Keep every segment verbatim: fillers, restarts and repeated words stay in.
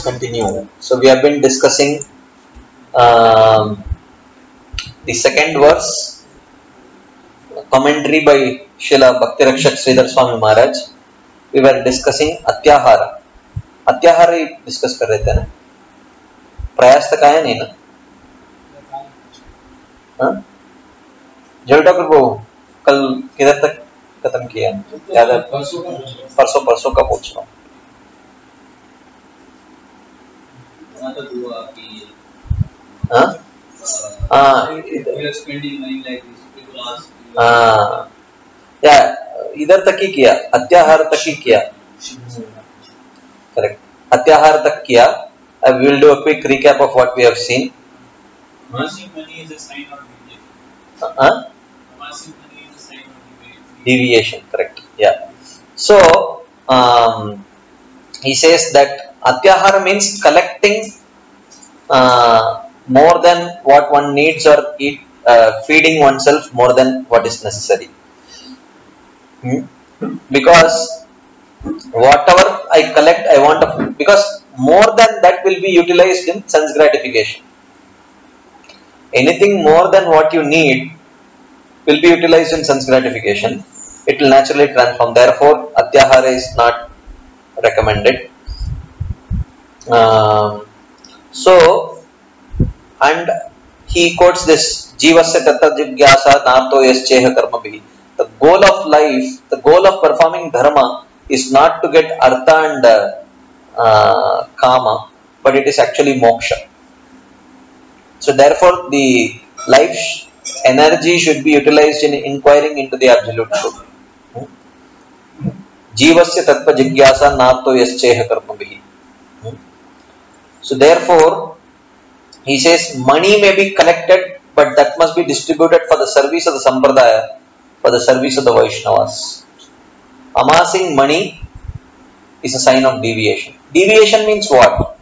continue. So we have been discussing um, the second verse, commentary by Srila Bhakti-Rakshak Sridhar Swami Maharaj. We were discussing Atyahara. Atyahara ही discuss कर रहे थे ना, प्रयास तक आया नहीं ना? हाँ? जल डॉक्टर वो कल किधर तक खत्म किया? याद है? परसों परसों का पूछ रहा हूँ. हाँ? हाँ. हाँ. या इधर तक ही किया, अत्याहार तक ही किया. Correct. अत्याहार तक किया. I will do a quick recap of what we have seen. Amassing money is a sign of deviation. Huh? Amassing money is a sign of deviation. Deviation, correct. Yeah. So, um, he says that atyahara means collecting uh, more than what one needs or eat, uh, feeding oneself more than what is necessary. Hmm? Because whatever I collect, I want to, because more than that will be utilized in sense gratification. Anything more than what you need will be utilized in sense gratification. It will naturally transform. Therefore, atyahara is not recommended. Um, so, and he quotes this, Jivasya tatta jigyasa narto yascheha karma bhi. The goal of life, the goal of performing dharma is not to get artha and uh, uh, kama, but it is actually moksha. So therefore, the life energy should be utilized in inquiring into the absolute truth. Jivasya tattva jigyasa nato yascheha karma bhi. So therefore, he says money may be collected, but that must be distributed for the service of the sampradaya, for the service of the Vaishnavas. Amassing money is a sign of deviation. Deviation means what?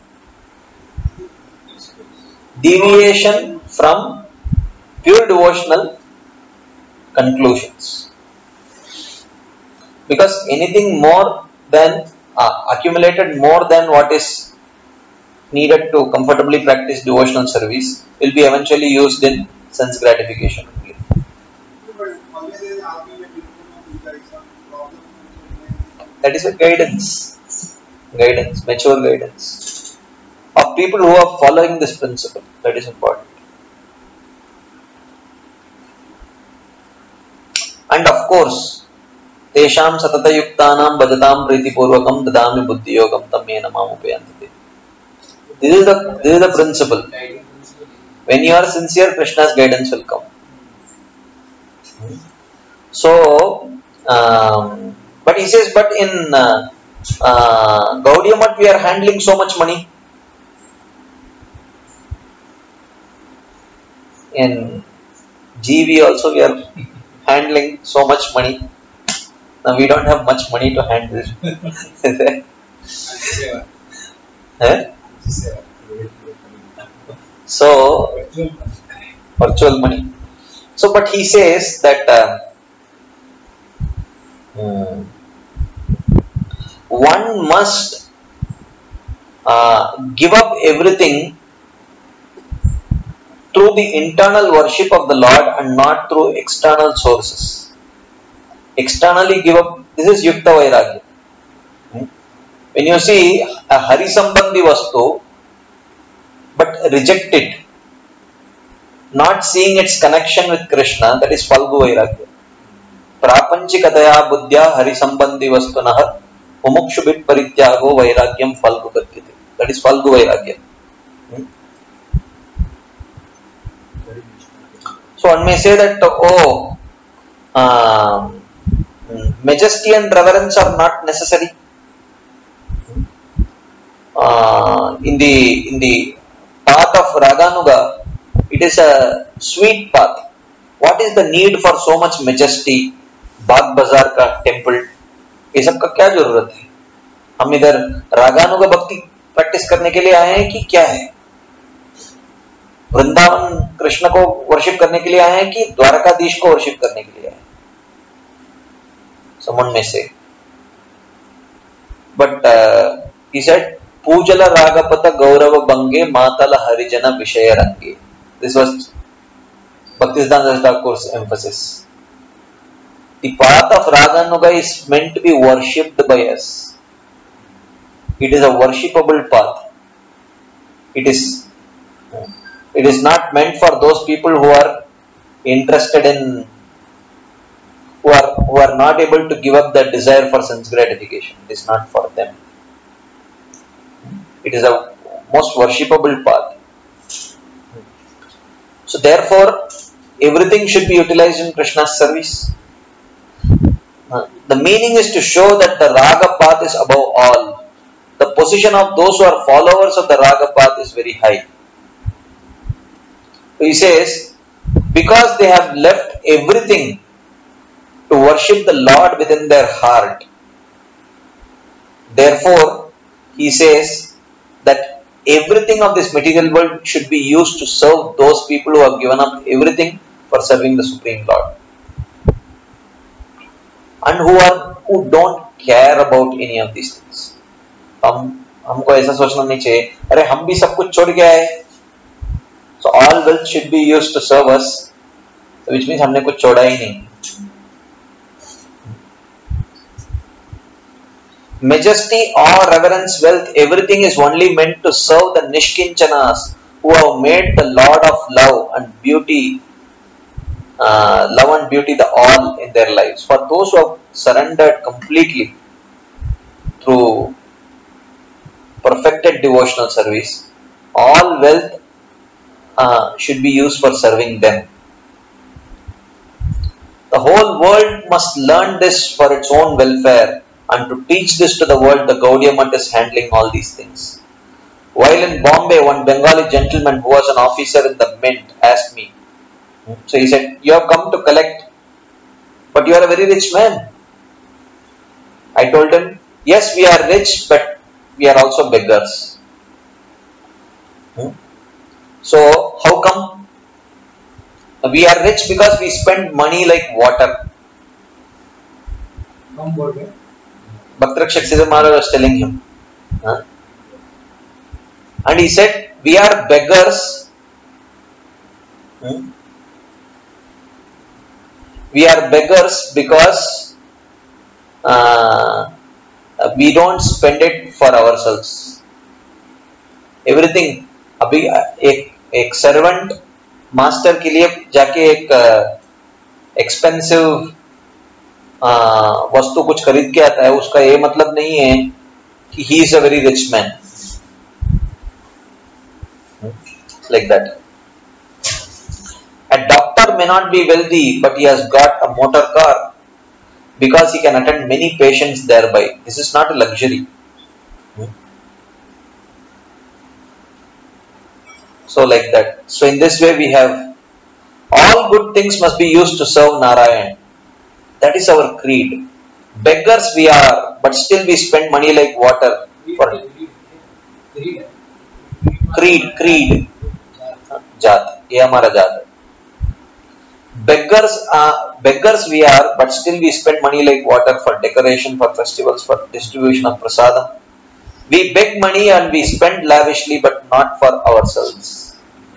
Deviation from pure devotional conclusions. Because anything more than uh, accumulated more than what is needed to comfortably practice devotional service will be eventually used in sense gratification. That is a guidance, guidance, mature guidance of people who are following this principle. That is important. And of course, tesham satata yuktanam bhajatam priti purvakam dadami buddhi yogam tam mena mamupayantati. This is the this is the principle. When you are sincere, Krishna's guidance will come. So, um, but he says, but in uh, uh, Gaudiya Math we are handling so much money. In G V also we are handling so much money. Now we don't have much money to handle. eh? So, virtual money. So, but he says that uh, hmm, one must uh, give up everything through the internal worship of the Lord and not through external sources. Externally give up, this is Yukta Vairagya. Hmm? When you see a Hari Sambandhi Vastu, but reject it, not seeing its connection with Krishna, that is Falgu Vairagya. Prapanchikataya buddhya Hari Sambandhi Vastunah Mumukshubit Parityago Vairagyam Falgu Gatyate. That is Falgu Vairagya. Hmm? So one may say that, oh, uh, majesty and reverence are not necessary. Uh, in the in the path of Raganuga, it is a sweet path. What is the need for so much majesty? Bagh Bazaar का temple, ये सब का क्या जरूरत है? हम इधर रागानुगा भक्ति प्रैक्टिस करने के लिए आए हैं कि क्या है? वृंदावन कृष्ण को वर्शिप करने के लिए आए हैं कि द्वारकाधीश को वर्शिप करने के लिए आए हैं? Someone may say, but uh, he said Pujala Ragapata Gaurava Bange Matala Harijana Vishayarange. This was Bhaktisiddhanta Thakur's emphasis. The path of Raganuga is meant to be worshipped by us. It is a worshipable path. It is, it is not meant for those people who are interested in, who are, who are not able to give up their desire for sense gratification. It is not for them. It is a most worshipable path. So therefore, everything should be utilized in Krishna's service. The meaning is to show that the Raga path is above all. The position of those who are followers of the Raga path is very high. So he says, because they have left everything to worship the Lord within their heart, therefore, he says that everything of this material world should be used to serve those people who have given up everything for serving the Supreme Lord. And who are who don't care about any of these things. हम हमको ऐसा सोचना नहीं चाहिए अरे हम भी सब कुछ छोड़ के आए. So all wealth should be used to serve us, which means हमने कुछ छोड़ा ही नहीं. Majesty, awe, reverence, wealth, everything is only meant to serve the Nishkinchanas who have made the Lord of love and beauty, uh, love and beauty the all in their lives. For those who have surrendered completely through perfected devotional service, all wealth uh, should be used for serving them. The whole world must learn this for its own welfare, and to teach this to the world, the Gaudiya Math is handling all these things. While in Bombay, one Bengali gentleman who was an officer in the mint asked me, so he said, you have come to collect, but you are a very rich man. I told him, yes, we are rich, but we are also beggars. Hmm? So, how come? We are rich because we spend money like water. Bhaktarakshak Siddha Maharaj was telling him. Huh? And he said, we are beggars. Hmm? We are beggars because uh, we don't spend it for ourselves. Everything. अभी एक एक servant master के लिए जाके एक expensive वस्तु कुछ खरीद के आता है, उसका ये मतलब नहीं है कि he is a very rich man. Like that. A doctor may not be wealthy, but he has got a motor car because he can attend many patients thereby. This is not a luxury. So like that. So in this way we have all good things must be used to serve Narayan. That is our creed. Beggars we are, but still we spend money like water for creed, creed. Jat. ये हमारा जात है. Beggars are, beggars we are, but still we spend money like water for decoration, for festivals, for distribution of prasadam. We beg money and we spend lavishly, but not for ourselves.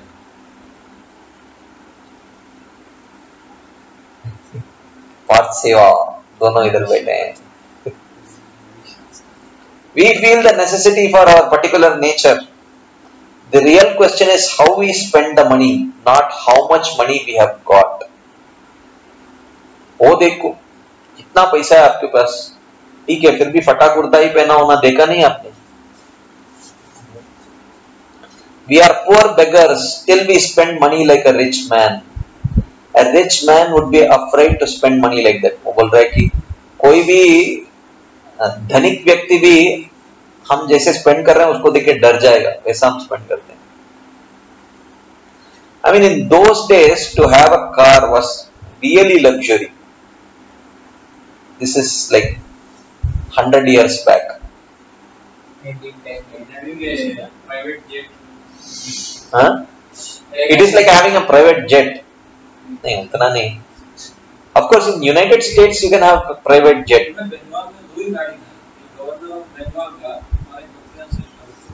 Path seva, दोनों इधर बैठे हैं. We feel the necessity for our particular nature. The real question is how we spend the money, not how much money we have got. ओ देखो कितना पैसा है आपके पास, ठीक है, फिर भी फटा कुर्ता ही पहना होना देखा नहीं आपने. We are poor beggars, still we spend money like a rich man. A rich man would be afraid to spend money like that. वो बोल रहा है कि कोई भी धनिक व्यक्ति भी हम जैसे स्पेंड कर रहे हैं उसको देख के डर जाएगा, वैसा हम स्पेंड करते हैं. I mean, in those days, to have a car was really luxury. This is like hundred years back. Huh? It is like having a private jet. नहीं उतना नहीं. Of course, in United States you can have a private jet.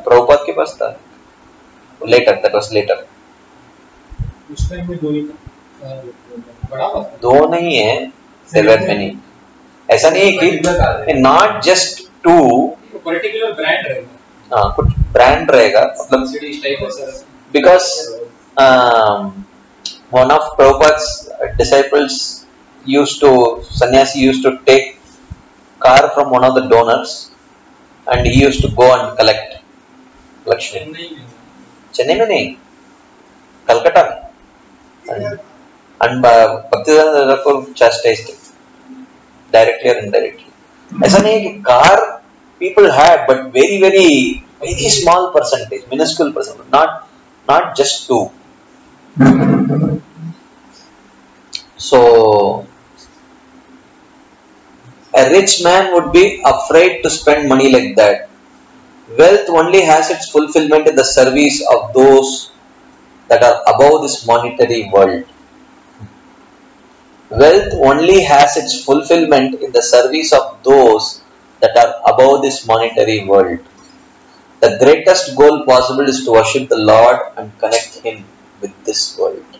Prabhupada के पास था. Later, that was later. उस time में दो ही बड़ा था. दो नहीं है, there were many. ऐसा नहीं है कि not just two. Particular brand रहेगा. हाँ, कुछ ब्रांड रहेगा मतलब because um, one of Prabhupada's disciples used to sannyasi used to take car from one of the donors and he used to go and collect Lakshmi. Chennai में नहीं, कलकत्ता में. And Bhaktivedanta therefore chastised it directly or indirectly. ऐसा नहीं है कि car people had, but very very very small percentage, minuscule percentage, not not just two. So a rich man would be afraid to spend money like that. Wealth only has its fulfillment in the service of those that are above this monetary world. Wealth only has its fulfillment in the service of those that are above this monetary world. The greatest goal possible is to worship the Lord and connect Him with this world.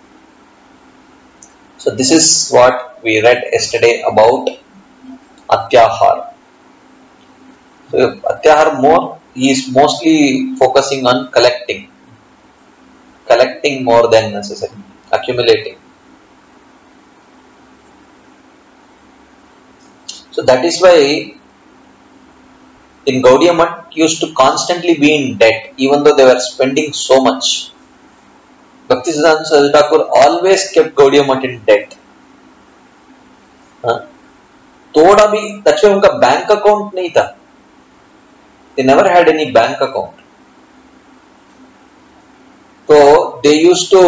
So this is what we read yesterday about Atyahar. So Atyahar more, he is mostly focusing on collecting. Collecting more than necessary. Accumulating. So that is why in Gaudiya Math used to constantly be in debt, even though they were spending so much. Bhaktisiddhanta Saraswati Thakur always kept Gaudiya Math in debt. Huh? थोड़ा भी, that's why उनका bank account नहीं था. They never had any bank account. So they used to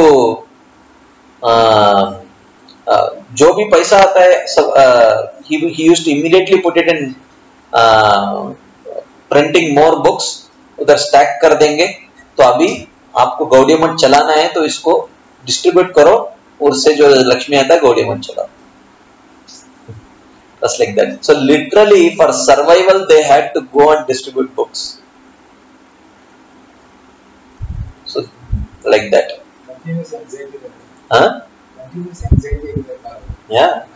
uh, uh, जो भी पैसा आता है सब, uh, he he used to immediately put it in uh, printing more books, उधर stack कर देंगे. तो अभी आपको गौड़िया मठ चलाना है तो इसको डिस्ट्रीब्यूट करो, उससे जो लक्ष्मी आता है गौड़िया मठ चलाओ. Just like that. So literally for survival they had to go and distribute books. So like that. Huh? Yeah.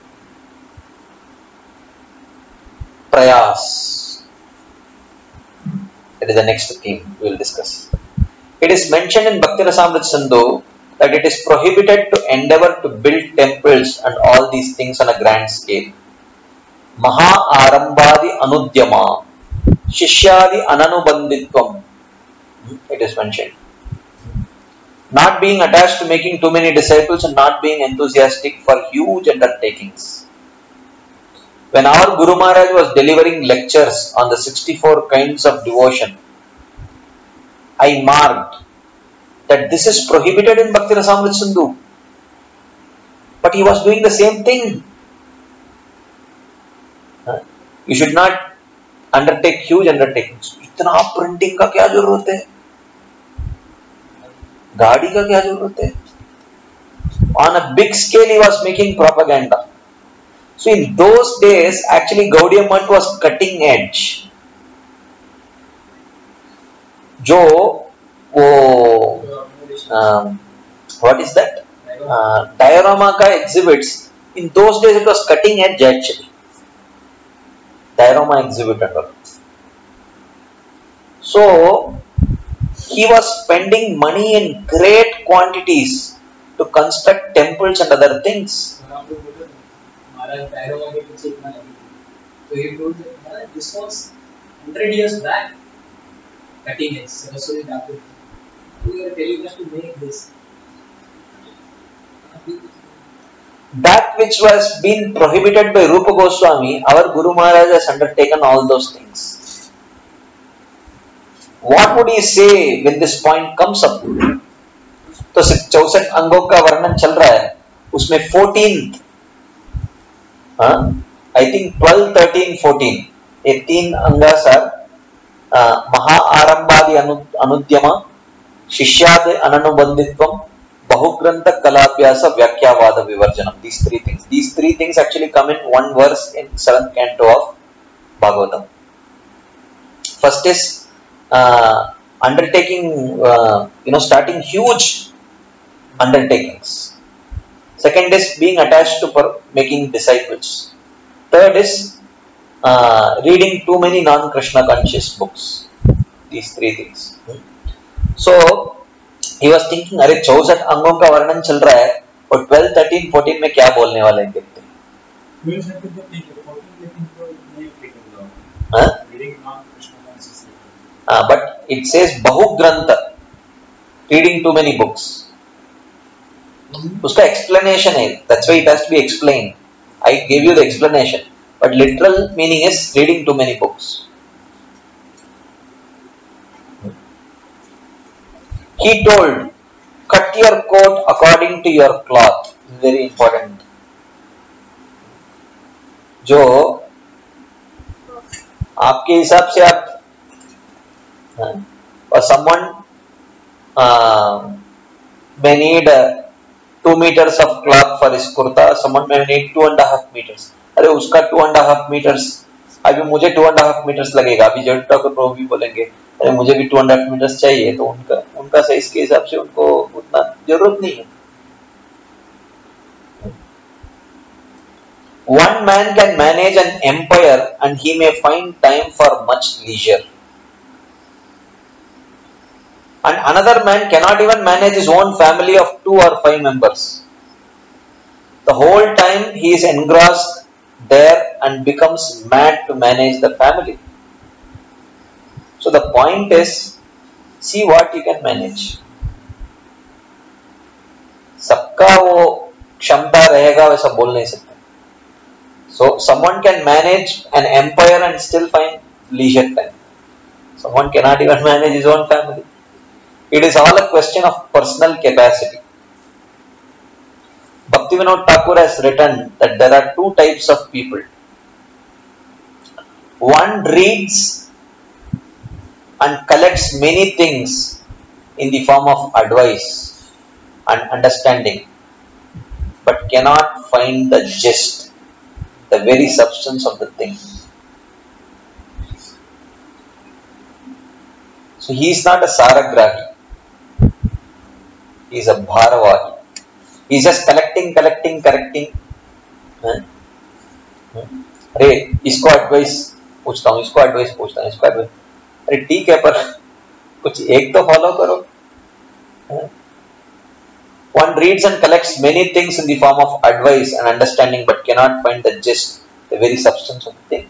Prayas. That is the next theme we will discuss. It is mentioned in Bhakti Rasamrita Sindhu that it is prohibited to endeavor to build temples and all these things on a grand scale. Maha Arambadi Anudyama Shishyadi Ananubanditvam. It is mentioned. Not being attached to making too many disciples and not being enthusiastic for huge undertakings. When our Guru Maharaj was delivering lectures on the sixty-four kinds of devotion, I marked that this is prohibited in Bhakti Rasamrita Sindhu. But he was doing the same thing. You should not undertake huge undertakings. इतना printing का क्या जरूरत है? गाड़ी का क्या जरूरत है? On a big scale he was making propaganda. So in those days actually Gaudiya Math was cutting edge. जो वो um, what is that? Uh, diorama का exhibits. In those days it was cutting edge actually. Diorama exhibit and all. So he was spending money in great quantities to construct temples and other things. So he told that this was one hundred years back, cutting edge. Saraswati Thakur. We are telling us to make this. That which was been prohibited by Rupa Goswami, our Guru Maharaj has undertaken all those things. What would he say when this point comes up? तो चौसठ अंगों का वर्णन चल रहा है, उसमें fourteenth, हाँ, I think twelve, thirteen, fourteen, ये तीन अंगा सर महा आरंभादि अनुद्यमा, शिष्यादि अननुबंधित्वम, बहुग्रंथ कलाभ्यास व्याख्यावाद विवर्जनम. These three things. These three things actually come in one verse in seventh canto of Bhagavatam. First is uh, undertaking, uh, you know, starting huge undertakings. Second is being attached to per- making disciples. Third is uh, reading too many non-Krishna conscious books. These three things. So he was thinking, अरे चौसठ अंगों का वर्णन चल रहा है और twelve, thirteen, fourteen में क्या बोलने वाले हैं देखते हैं. हाँ? Uh, but it says Bahu Grantha, reading too many books. Uska explanation hai, that's why it has to be explained. I gave you the explanation, but literal meaning is reading too many books. He told, cut your coat according to your cloth. Very important. जो आपके हिसाब से आप or someone uh, may need uh, two meters of cloth for his kurta, someone may need two and a half meters. अरे उसका two and a half meters, अभी मुझे two and a half meters लगेगा. अभी जब doctor प्रभु भी बोलेंगे अरे मुझे भी two and a half meters चाहिए, तो उनका उनका साइज के हिसाब से उनको उतना जरूरत नहीं है. One man can manage an empire and he may find time for much leisure. And another man cannot even manage his own family of two or five members. The whole time he is engrossed there and becomes mad to manage the family. So the point is, see what you can manage. सबका वो क्षमता रहेगा वैसा बोल नहीं सकते. So someone can manage an empire and still find leisure time. Someone cannot even manage his own family. It is all a question of personal capacity. Bhaktivinoda Thakur has written that there are two types of people. One reads and collects many things in the form of advice and understanding, but cannot find the gist, the very substance of the thing. So he is not a Saragrahi. He is a Bharavahi. He is just collecting, collecting, correcting. अरे इसको advice पूछता हूँ, इसको advice पूछता हूँ, इसको advice. अरे ठीक है, पर कुछ एक तो फॉलो करो. One reads and collects many things in the form of advice and understanding, but cannot find the gist, the very substance of the thing.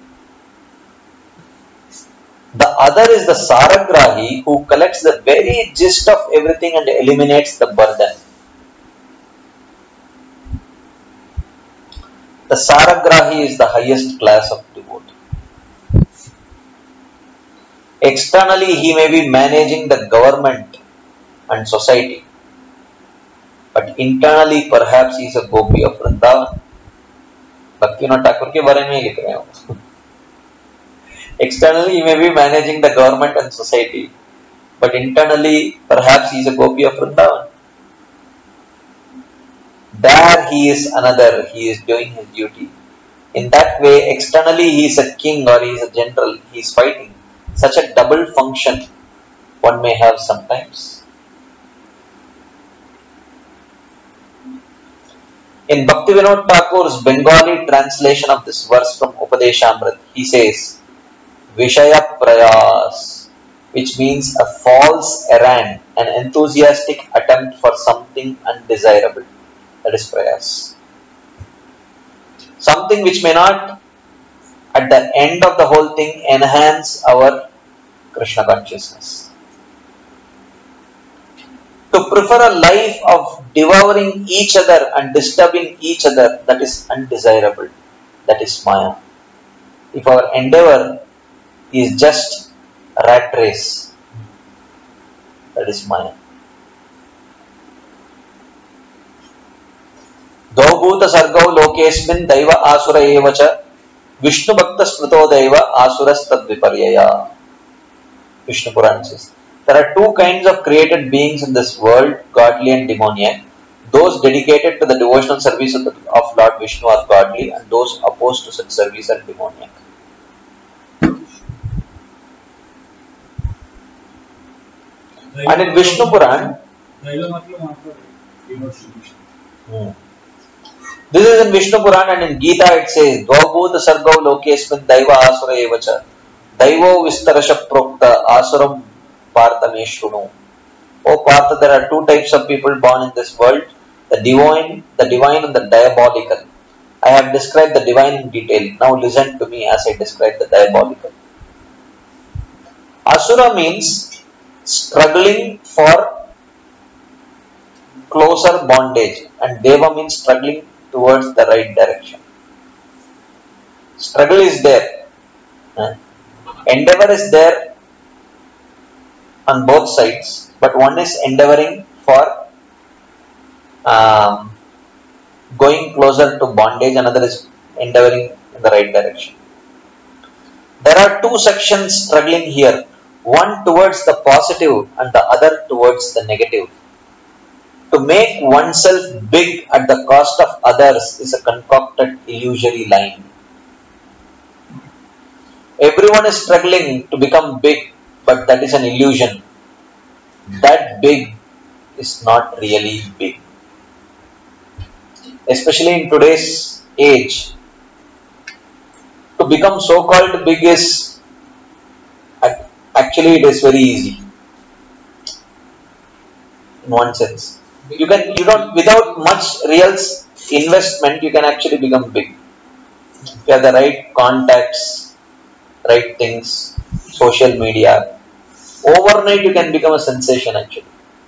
The other is the Saragrahi, who collects the very gist of everything and eliminates the burden. The Saragrahi is the highest class of devotee. Externally, he may be managing the government and society, but internally, perhaps he is a gopi of Vrindavan. Bhaktivinoda Thakur के बारे में लिख रहे हो. Externally, he may be managing the government and society, but internally, perhaps he is a gopi of Vrindavan. There he is another, he is doing his duty. In that way, externally he is a king or he is a general, he is fighting. Such a double function one may have sometimes. In Bhaktivinoda Thakur's Bengali translation of this verse from Upadeshamrit, he says, Vishaya Prayas, which means a false errand, an enthusiastic attempt for something undesirable. That is prayas. Something which may not, at the end of the whole thing, enhance our Krishna consciousness. To prefer a life of devouring each other and disturbing each other, that is undesirable. That is Maya. If our endeavor is just a rat race, that is Maya. Dvabhuta sargau lokesmin daiva asura evacha Vishnu bhakta smrito daiva asuras tad viparyaya. Vishnu Puran says, there are two kinds of created beings in this world, godly and demoniac. Those dedicated to the devotional service of, the, of Lord Vishnu are godly, and those opposed to such service are demoniac. And in Vishnu Puran, hmm. this is in Vishnu Puran, and in Gita it says, Dvabhuta sargau lokesmin daiva asura evacha daivo vistarasha prokta asuram partame shrunu. Oh Partha, there are two types of people born in this world, the divine, the divine and the diabolical. I have described the divine in detail. Now listen to me as I describe the diabolical. Asura means struggling for closer bondage, and Deva means struggling towards the right direction. Struggle is there. Endeavor is there on both sides, but one is endeavoring for um, going closer to bondage, another is endeavoring in the right direction. There are two sections struggling here, one towards the positive and the other towards the negative. To make oneself big at the cost of others is a concocted illusory line. Everyone is struggling to become big, but that is an illusion. That big is not really big. Especially in today's age, to become so-called big is, actually it is very easy. In one sense. You can, you don't, without much real investment, you can actually become big. If you have the right contacts, right things, social media, overnight you can become a sensation actually.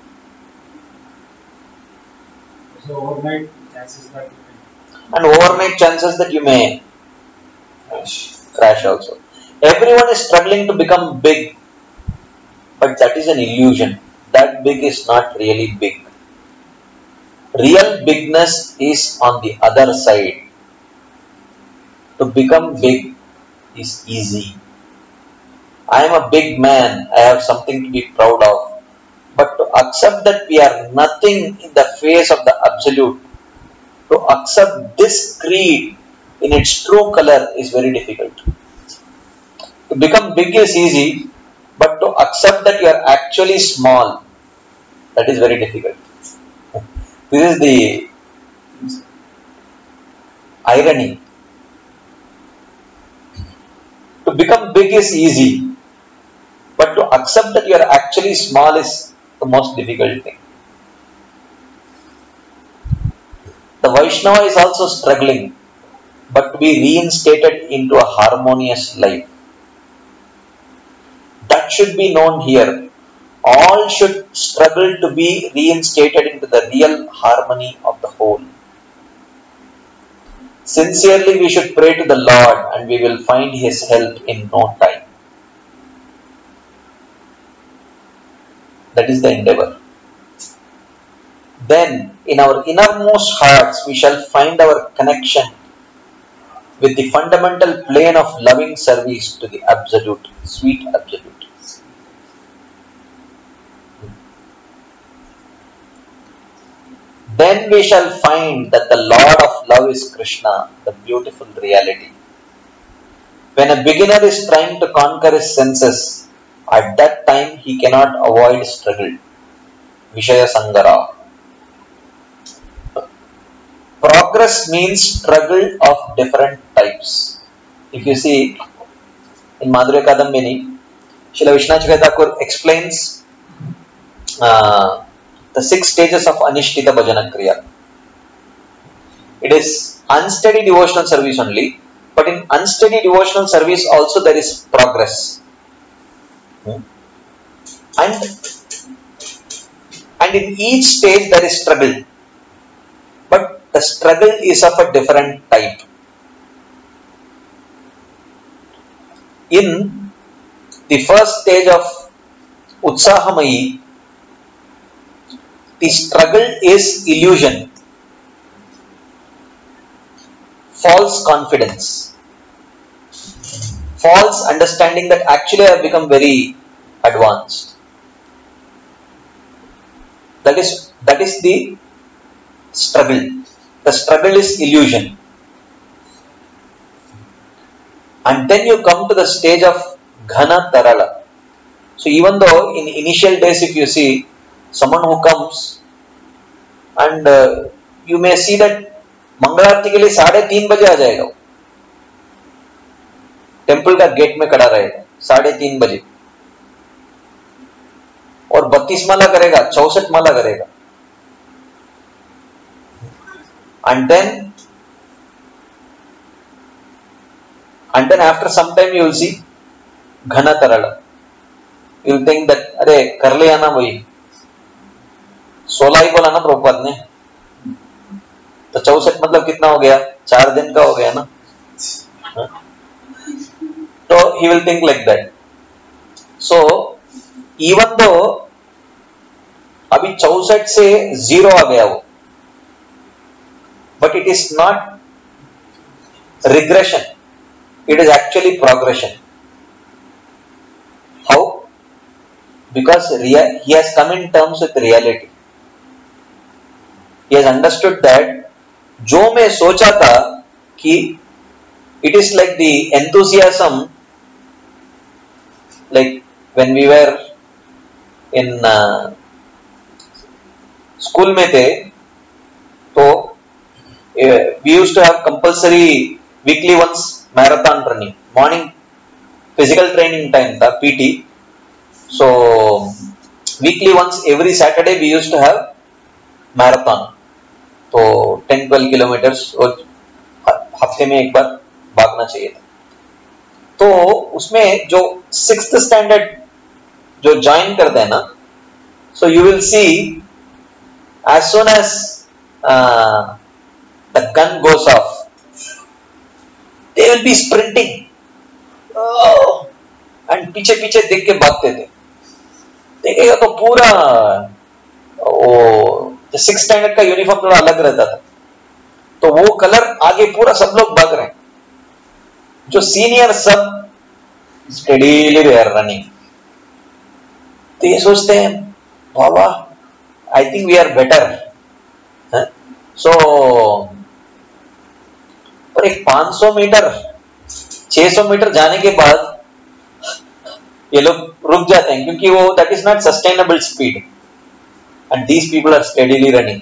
So overnight chances that you may. And overnight chances that you may crash also. Everyone is struggling to become big, but that is an illusion. That big is not really big. Real bigness is on the other side. To become big is easy. I am a big man, I have something to be proud of. But to accept that we are nothing in the face of the Absolute, to accept this creed in its true color is very difficult. To become big is easy, but to accept that you are actually small, that is very difficult. This is the irony. To become big is easy, but to accept that you are actually small is the most difficult thing. The Vaishnava is also struggling, but to be reinstated into a harmonious life. That should be known here. All should struggle to be reinstated into the real harmony of the whole. Sincerely we should pray to the Lord and we will find His help in no time. That is the endeavor. Then in our innermost hearts we shall find our connection with the fundamental plane of loving service to the Absolute, sweet Absolute. Then we shall find that the Lord of love is Krishna, the beautiful reality. When a beginner is trying to conquer his senses, at that time he cannot avoid struggle. Vishaya Sangara. Progress means struggle of different types. If you see in Madhurya Kadambini, Srila Vishwanath Thakur explains uh, the six stages of Anishtita Bhajana Kriya. It is unsteady devotional service only, but in unsteady devotional service also there is progress. Hmm. And, and in each stage there is struggle. But the struggle is of a different type. In the first stage of Utsahamayi, the struggle is illusion, false confidence, false understanding that actually I have become very advanced. That is, that is the struggle. The struggle is illusion. And then you come to the stage of Ghana Tarala. So even though in initial days, if you see someone who comes and uh, you may see that मंगलारती के लिए साढ़े तीन बजे आ जाएगा, temple का gate में खड़ा रहेगा साढ़े तीन बजे और बत्तीस माला करेगा, चौसठ माला करेगा. And then and then after some time you will see घना तरल. You will think that अरे कर लिया ना वही, सोलह ही बोला ना प्रभुपाद ने, तो चौसठ मतलब कितना हो गया, चार दिन का हो गया ना. तो he will think like that. So even though अभी चौसठ से जीरो आ गया वो, but it is not regression, it is actually progression. How? Because rea- he has come in terms with reality. He has understood that जो मैं सोचा था कि it is like the enthusiasm, like when we were in uh, school में थे, तो uh, we used to have compulsory weekly once marathon running, morning physical training time था P T. So weekly once every Saturday we used to have marathon. तो ten twelve kilometres और हफ्ते में एक बार भागना चाहिए था. तो उसमें जो सिक्स्थ स्टैंडर्ड जो ज्वाइन करते हैं ना, so you will see as soon as the gun goes off, they will be sprinting and पीछे पीछे देख के भागते थे. देखेगा तो पूरा वो सिक्स स्टैंडर्ड का यूनिफॉर्म थोड़ा अलग रहता था, तो वो कलर आगे पूरा सब लोग भाग रहे हैं. जो सीनियर सब स्टेडीली वे आर रनिंग. तो ये सोचते हैं बाबा I think we are better. So पर एक पाँच सौ मीटर छह सौ मीटर जाने के बाद ये लोग रुक जाते हैं, क्योंकि वो that is not sustainable speed. And these people are steadily running.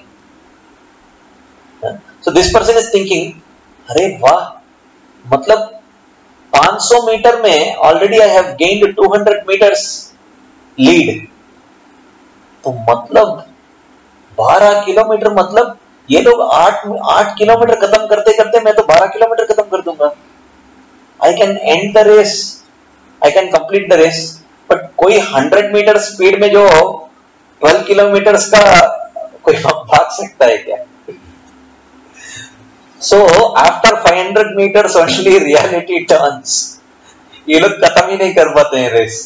So this person is thinking, अरे वाह, मतलब पाँच सौ मीटर में already I have gained two hundred meters lead. तो मतलब बारह किलोमीटर, मतलब ये लोग आठ आठ किलोमीटर खत्म करते करते मैं तो बारह किलोमीटर खत्म कर दूंगा. I can end the race, I can complete the race. But कोई हंड्रेड मीटर स्पीड में जो ट्वेल्व किलोमीटर का कोई भाग सकता है क्या? So after five hundred metres only reality turns. ये लोग खत्म ही नहीं कर पाते हैं रेस.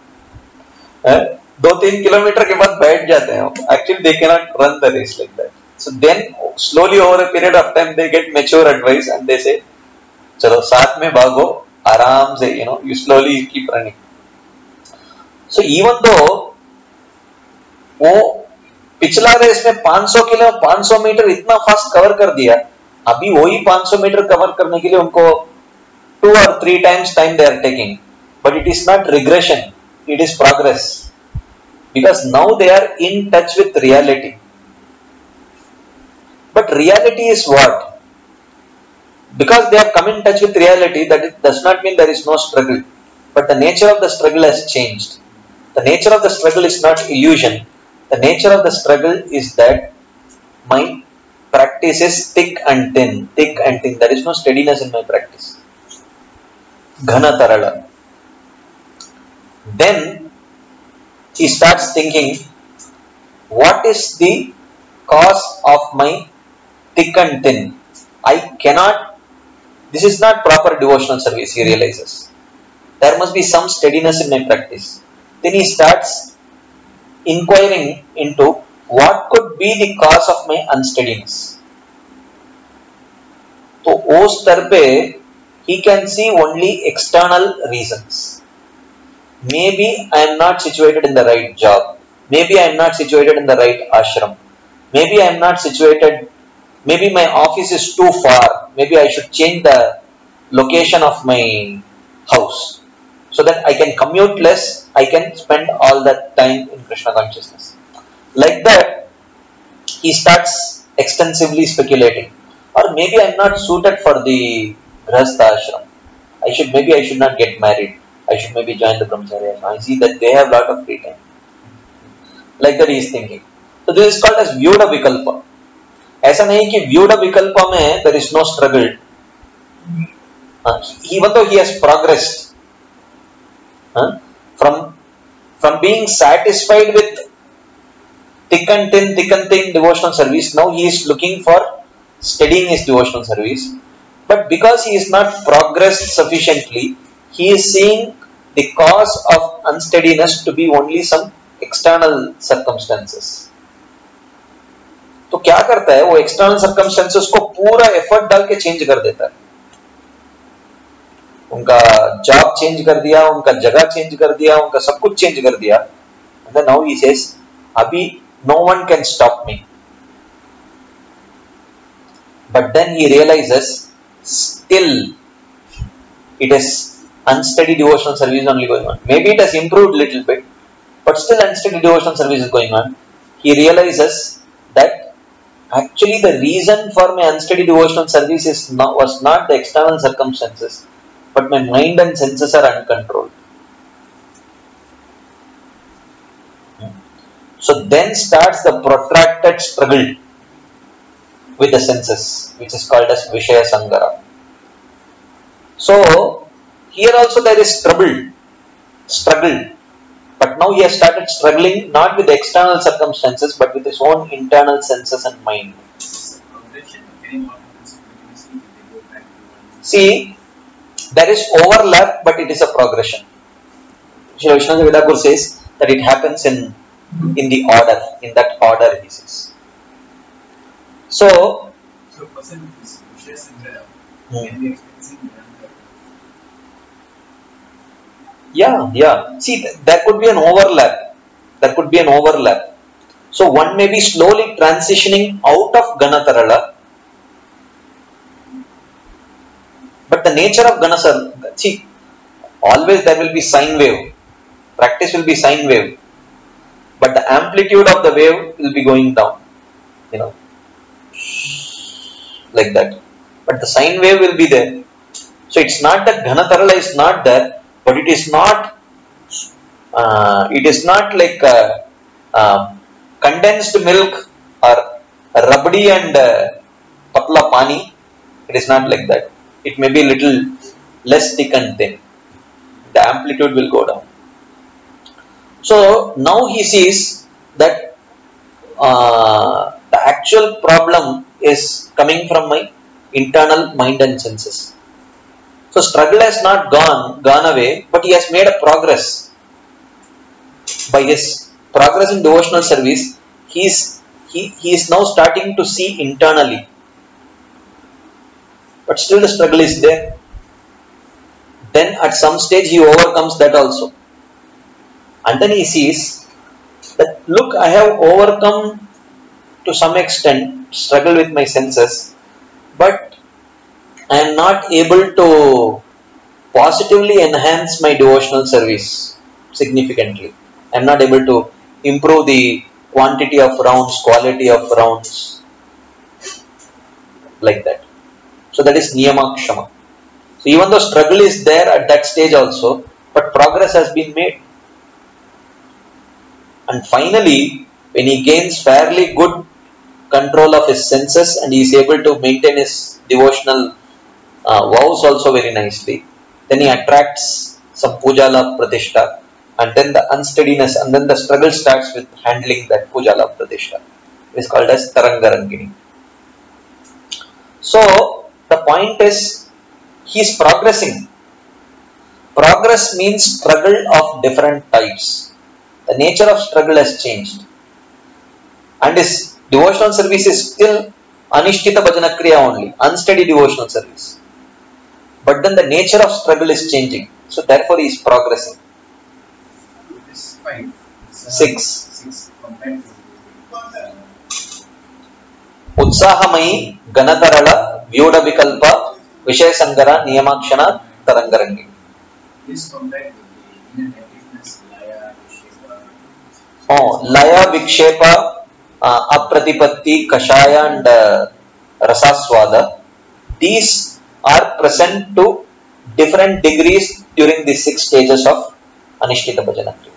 दो तीन किलोमीटर के बाद बैठ जाते हैं. Actually they can not run the race like that. So then slowly over a period of time they get mature advice and they say चलो साथ में भागो आराम से, you know, you slowly keep running. So even though वो पिछला race में पाँच सौ किलो पाँच सौ मीटर इतना फास्ट कवर कर दिया, अभी वही पाँच सौ मीटर कवर करने के लिए उनको टू और three times time they are taking. But it is not regression, it is progress, because now they are in touch with reality. But reality is what? Because they have come in touch with reality, that it does not mean there is no struggle, but the nature of the struggle has changed. The nature of the struggle is not illusion. The nature of the struggle is that my practice is thick and thin, thick and thin. There is no steadiness in my practice. Ghana tarala. Then he starts thinking, what is the cause of my thick and thin? I cannot, this is not proper devotional service, he realizes. There must be some steadiness in my practice. Then he starts inquiring into what could be the cause of my unsteadiness. तो उस स्तर पे he can see only external reasons. Maybe I am not situated in the right job. Maybe I am not situated in the right ashram. Maybe I am not situated. Maybe my office is too far. Maybe I should change the location of my house. so that I can commute less, I can spend all that time in Krishna consciousness. Like that, he starts extensively speculating. Or maybe I'm not suited for the Grihastha ashram. I should, maybe I should not get married. I should maybe join the Brahmacharya ashram. I see that they have lot of free time. Like that he is thinking. So this is called as Vyuda Vikalpa. ऐसा नहीं कि Vyuda Vikalpa में there is no struggle. Uh, even though he has progressed uh, from from being satisfied with thick and thin, thick and thin devotional service, now he is looking for steadying his devotional service. But because he is not progressed sufficiently, he is seeing the cause of unsteadiness to be only some external circumstances. तो क्या करता है वो external circumstances को पूरा effort डाल के change कर देता है. उनका जॉब चेंज कर दिया, उनका जगह चेंज कर दिया, उनका सब कुछ चेंज कर दिया. And then now he says, अभी no one can stop me. But then he realizes still it is unsteady devotional service only going on. Maybe it has improved little bit, but still unsteady devotional service is going on. He realizes that actually the reason for my unsteady devotional service is not, was not the external circumstances, but my mind and senses are uncontrolled. So then starts the protracted struggle with the senses, which is called as Vishaya Sangara. So here also there is trouble, struggle. But now he has started struggling not with the external circumstances, but with his own internal senses and mind. See, there is overlap, but it is a progression. Srila Vishwanath Vedakur says that it happens in, in the order, in that order he says. So, so person with this Vishaya Sangara hmm. can be experiencing Yeah, yeah. See, there could be an overlap. There could be an overlap. So one may be slowly transitioning out of Ganatarala. But the nature of Ganasar, see, always there will be sine wave. Practice will be sine wave. But the amplitude of the wave will be going down. You know, like that. But the sine wave will be there. So it's not that Ganatarala is not there. But it is not, uh, it is not like uh, uh, condensed milk or rabdi and uh, patla pani. It is not like that. It may be little less thick and thin. The amplitude will go down. So now he sees that uh, the actual problem is coming from my internal mind and senses. So struggle has not gone, gone away, but he has made a progress. By his progress in devotional service, he is, he, he is now starting to see internally. But still the struggle is there. Then at some stage he overcomes that also. And then he sees that, look, I have overcome to some extent, struggle with my senses, but I am not able to positively enhance my devotional service significantly. I am not able to improve the quantity of rounds, quality of rounds, like that. So that is Niyamakshama. So even though struggle is there at that stage also, but progress has been made. And finally, when he gains fairly good control of his senses and he is able to maintain his devotional Uh, vows also very nicely, then he attracts some pujala pratishta, and then the unsteadiness and then the struggle starts with handling that pujala pratishta. It is called as Tarangarangini. So the point is, he is progressing. Progress means struggle of different types. The nature of struggle has changed, and his devotional service is still anishtita bhajana kriya only, unsteady devotional service. But then the nature of struggle is changing. So therefore he is progressing. This five, Six. Six compared to Utsahamai, Ganatarala, Vyuda Vikalpa, Vishaya Sangara, Niyamakshana, Tarangarangi. this compared to Oh, Laya, Vikshepa, uh, Apratipatti, Kashaya and uh, Rasaswada. These are present to different degrees during the six stages of Anishtita Bhajana Kriya.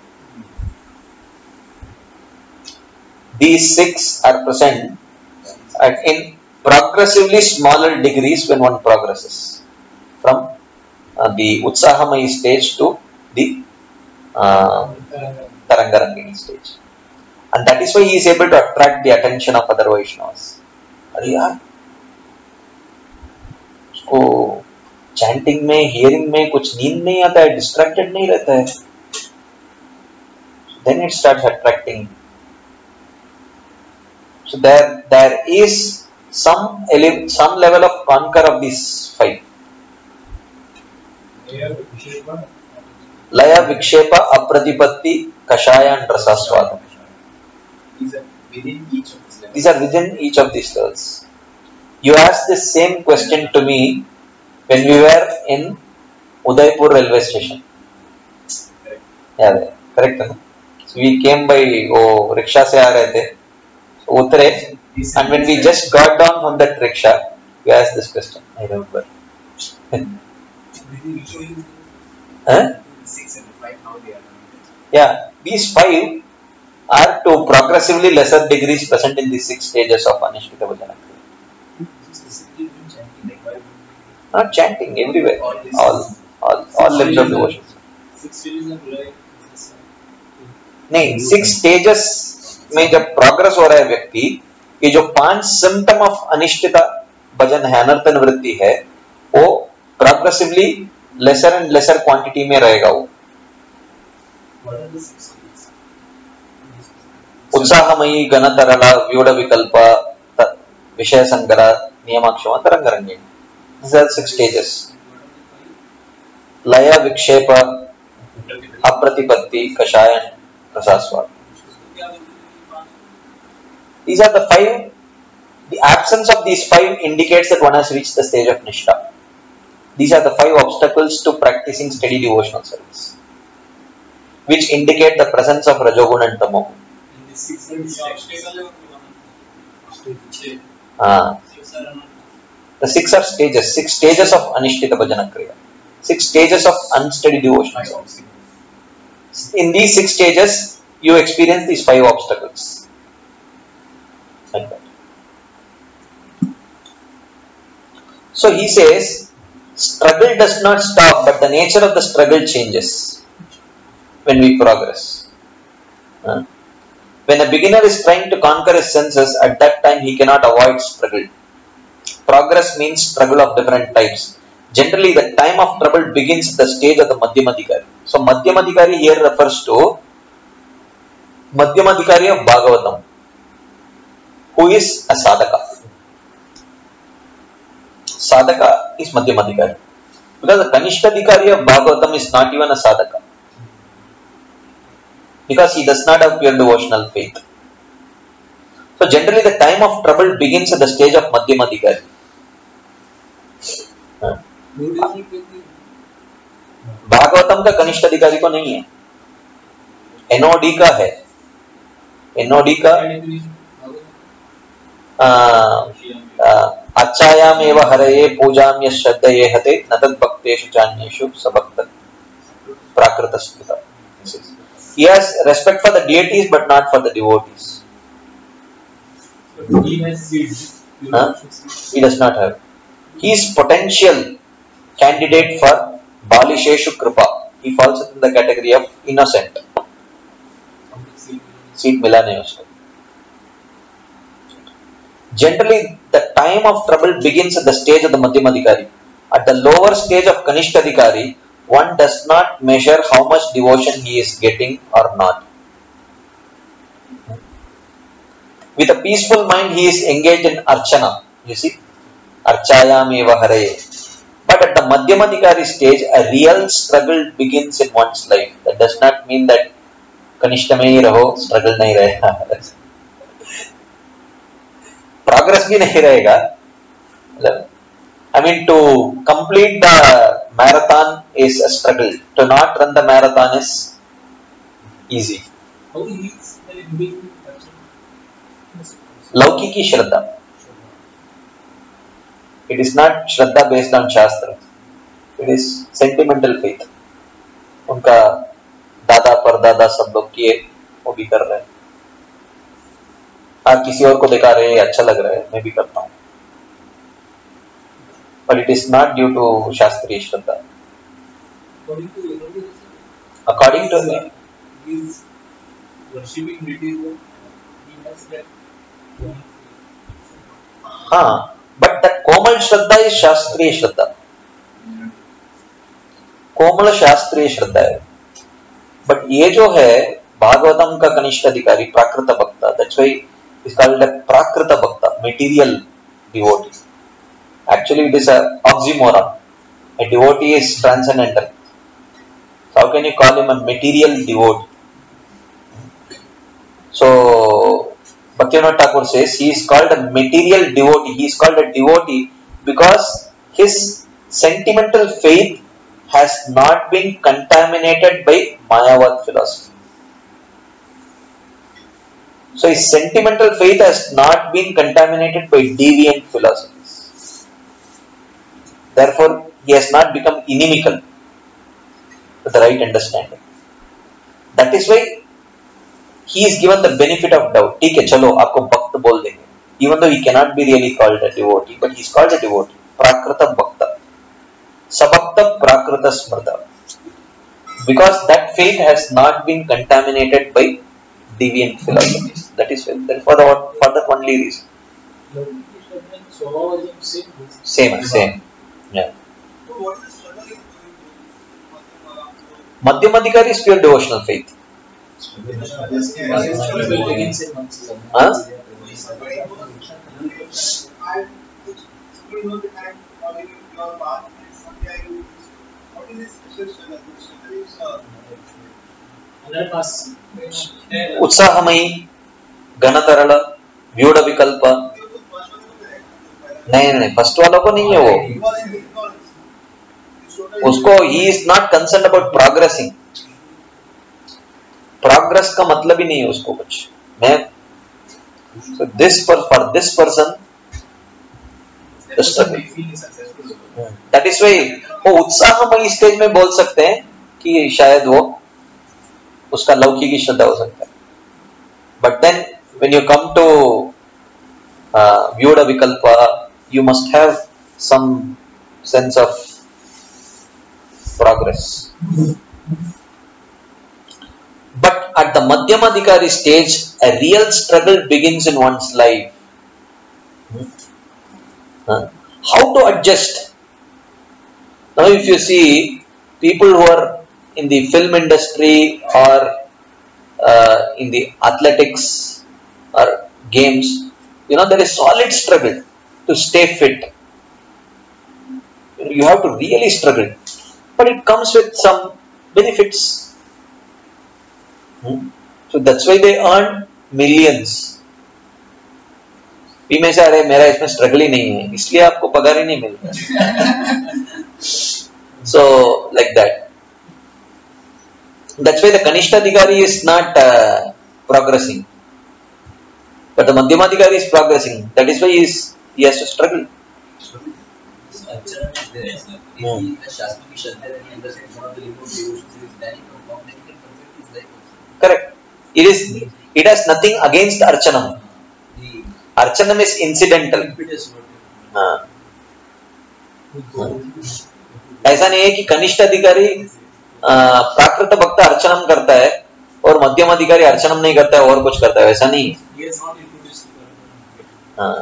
These six are present at in progressively smaller degrees when one progresses from uh, the Utsahamai stage to the uh, Tarangarangini stage. And that is why he is able to attract the attention of other Vaishnavas. अरे यार उसको chanting में, hearing में कुछ नींद नहीं आता है, डिस्ट्रैक्टेड नहीं रहता है. Then it starts attracting. So there, there is some ele- some level of conquer of these five. Laya, Vikshepa, Apratipatti, Kashaya and Rasaswada. These are within each of these levels. These are within each of these levels. You asked the same question to me when we were in Udaipur railway station. Correct. Yeah, correct. No? So we came by oh rickshaw se aa rahe the. So utre, and when we just got down from that rickshaw, we asked this question. I remember. Huh? Six and five, how they are. Yeah, these five are to progressively lesser degrees present in the six stages of Anishtita Bhajana. Not chanting everywhere. All, all, all levels of devotion. Six stages of life. नहीं, six stages में जब progress हो रहा है व्यक्ति, ये जो पांच symptom of अनिष्टिता भजन है, अनर्थ निवृत्ति है, वो progressively lesser and lesser quantity में रहेगा वो. What are the six stages? उत्साहमयी, घनतरला, व्यूढ़ विकल्प, विषय संकरा, नियमाक्षमा, तरंगरंगिणी. These are six stages. Laya, Vikshepa, Apratipatti, Kashaya, Rasaswada. These are the five. The absence of these five indicates that one has reached the stage of Nishtha. These are the five obstacles to practicing steady devotional service, which indicate the presence of Rajoguna and Tamogun. In the six stages. Ah. The six are stages, six stages of Anishtita Bhajana Kriya, six stages of unsteady devotion. In these six stages, you experience these five obstacles. Like that. So he says, struggle does not stop, but the nature of the struggle changes when we progress. Uh, when a beginner is trying to conquer his senses, at that time he cannot avoid struggle. Progress means struggle of different types. Generally, the time of trouble begins at the stage of the Madhyamadhikari. So, Madhyamadhikari here refers to Madhyamadhikari of Bhagavatam, who is a sadhaka. Sadhaka is Madhyamadhikari. Because the Kanishtadhikari of Bhagavatam is not even a sadhaka. Because he does not have pure devotional faith. So, generally, the time of trouble begins at the stage of Madhyamadhikari. Bhagavatam का कनिष्ठ अधिकारी को नहीं है, NOD का है. NOD का अच्छायाम एव हरये पूजाम यः श्रद्धये हते न तद् भक्तेषु चान्येषु सबक्त प्राकृत स्मृता. He has respect for the deities but not for the devotees. He has seeds. Huh? He does not have. He is potential candidate for Balisheshu Kripa. He falls in the category of innocent. Seed mila nahi usko. Generally, the time of trouble begins at the stage of the Madhyamadhikari. At the lower stage of Kanishtadhikari, one does not measure how much devotion he is getting or not. With a peaceful mind, he is engaged in archana. You see, archayam eva haraye. But at the Madhyamadhikari stage, a real struggle begins in one's life. That does not mean that kanishta mein hi raho, struggle nahi rahega. Progress bhi nahi rahega. I mean, to complete the marathon is a struggle. To not run the marathon is easy. How is the living person? Laukiki Shraddha. It is not Shraddha based on Shastra. It is sentimental faith. उनका दादा परदादा सब लोग किए, वो भी कर रहे हैं. आप किसी और को दिखा रहे हैं, अच्छा लग रहा है, मैं भी करता हूँ. But it is not due to Shastriya Shraddha. According to Yogi, According to he is worshipping deities. He has that. हाँ, but that Komal Shraddha is Shastriya Shraddha. कोमल शास्त्रीय श्रद्धा है. बट ये जो है भागवतम का कनिष्ठ अधिकारी प्राकृत भक्ता, दैट्स व्हाई इज कॉल्ड प्राकृत भक्ता, material devotee. Actually it is a oxymoron. A devotee is transcendental. So how can you call him a material devotee? So Bhaktivinoda Thakur says he is called a material devotee. He is called a devotee because his sentimental faith has not been contaminated by Mayavad philosophy. So his sentimental faith has not been contaminated by deviant philosophies. Therefore, he has not become inimical with the right understanding. That is why he is given the benefit of doubt. ठीक है, चलो आपको भक्त बोल देंगे. Even though he cannot be really called a devotee, but he is called a devotee. Prakrita Bhakta. Sabhakta Prakrita Smrta. Because that faith has not been contaminated by deviant philosophies. That is well. Then for the for the only reason. Same, same. Yeah. So what is the struggle in Madhyamadikari is pure devotional faith. Huh? उत्साहमयी, घनतरल, व्यूढ़ विकल्प. नहीं नहीं first वालों को नहीं है वो. उसको ही is not concern about progressing. Progress का मतलब ही नहीं है उसको कुछ. मैं दिस पर for this person that is why वो उत्साहमयी स्टेज में बोल सकते हैं कि शायद वो उसका लौकिक की श्रद्धा हो सकता है. But then when you come to व्यूढ़ विकल्प, you must have some sense of progress. But at the Madhyamadikari stage, a real struggle begins in one's life. Huh? How to adjust? Now if you see people who are in the film industry or uh, in the athletics or games, you know, there is solid struggle to stay fit. You have to really struggle, but it comes with some benefits. Hmm? So that's why they earn millions. भी में से अरे मेरा इसमें struggle ही नहीं है इसलिए आपको पगार ही नहीं मिलता. So like that. That's why the Kanishta Adhikari is not uh, progressing, but the Madhyamadikari is progressing. That is why he is he has to struggle. Correct. It is. It has nothing against Archanam. Archanam is incidental. हाँ. ऐसा नहीं है कि कनिष्ठ अधिकारी प्राकृत भक्त अर्चनम करता है और मध्यम अधिकारी अर्चनम नहीं करता है और कुछ करता है, ऐसा नहीं है. हाँ.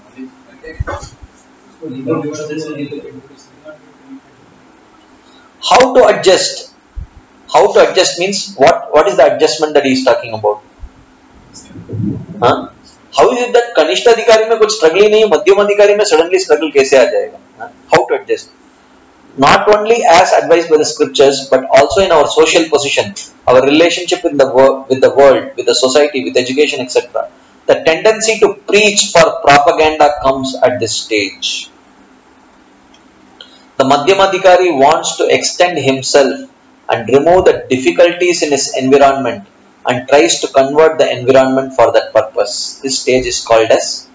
How to adjust? How to adjust means what? What is the adjustment that he is talking about? Huh? How is it that कनिष्ठ अधिकारी में कुछ स्ट्रगल ही नहीं है, मध्यम अधिकारी में सडनली स्ट्रगल कैसे आ जाएगा? Huh? How to adjust? Not only as advised by the scriptures, but also in our social position, our relationship in the world, with the world, with the society, with education, et cetera. The tendency to preach for propaganda comes at this stage. The Madhyamadhikari wants to extend himself and remove the difficulties in his environment and tries to convert the environment for that purpose. This stage is called as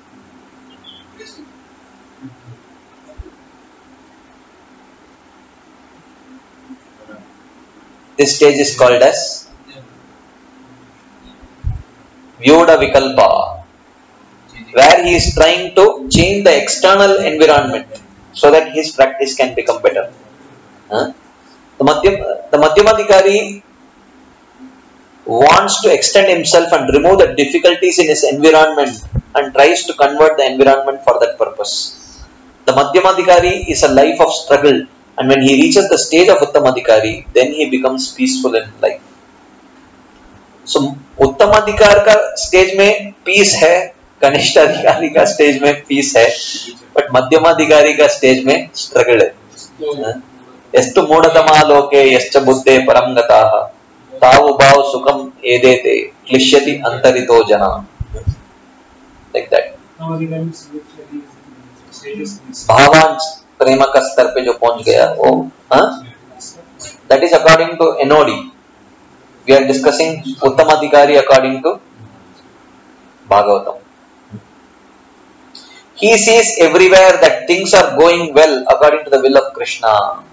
this stage is called as Vyuda Vikalpa, where he is trying to change the external environment so that his practice can become better. Huh? The Madhyam, the Madhyamadhikari wants to extend himself and remove the difficulties in his environment and tries to convert the environment for that purpose. The Madhyamadhikari is a life of struggle, and when he reaches the stage of Uttamadhikari, then he becomes peaceful in life. So Uttamadhikar का stage में peace है, कनिष्ठ अधिकारी का stage में peace है, but मध्यमाधिकारी का stage में स्ट्रगल है. यस्तु मूढ़तमा लोके यश्च बुद्धे परम गताः तावु भाव सुखम एदेते क्लिश्यति अंतरितो जना. Like that. भावान प्रेम का स्तर पे जो पहुंच गया वो, हाँ, that is according to N O D. We are discussing Uttamadhikari according to Bhagavatam. He sees everywhere that things are going well according to the will of Krishna.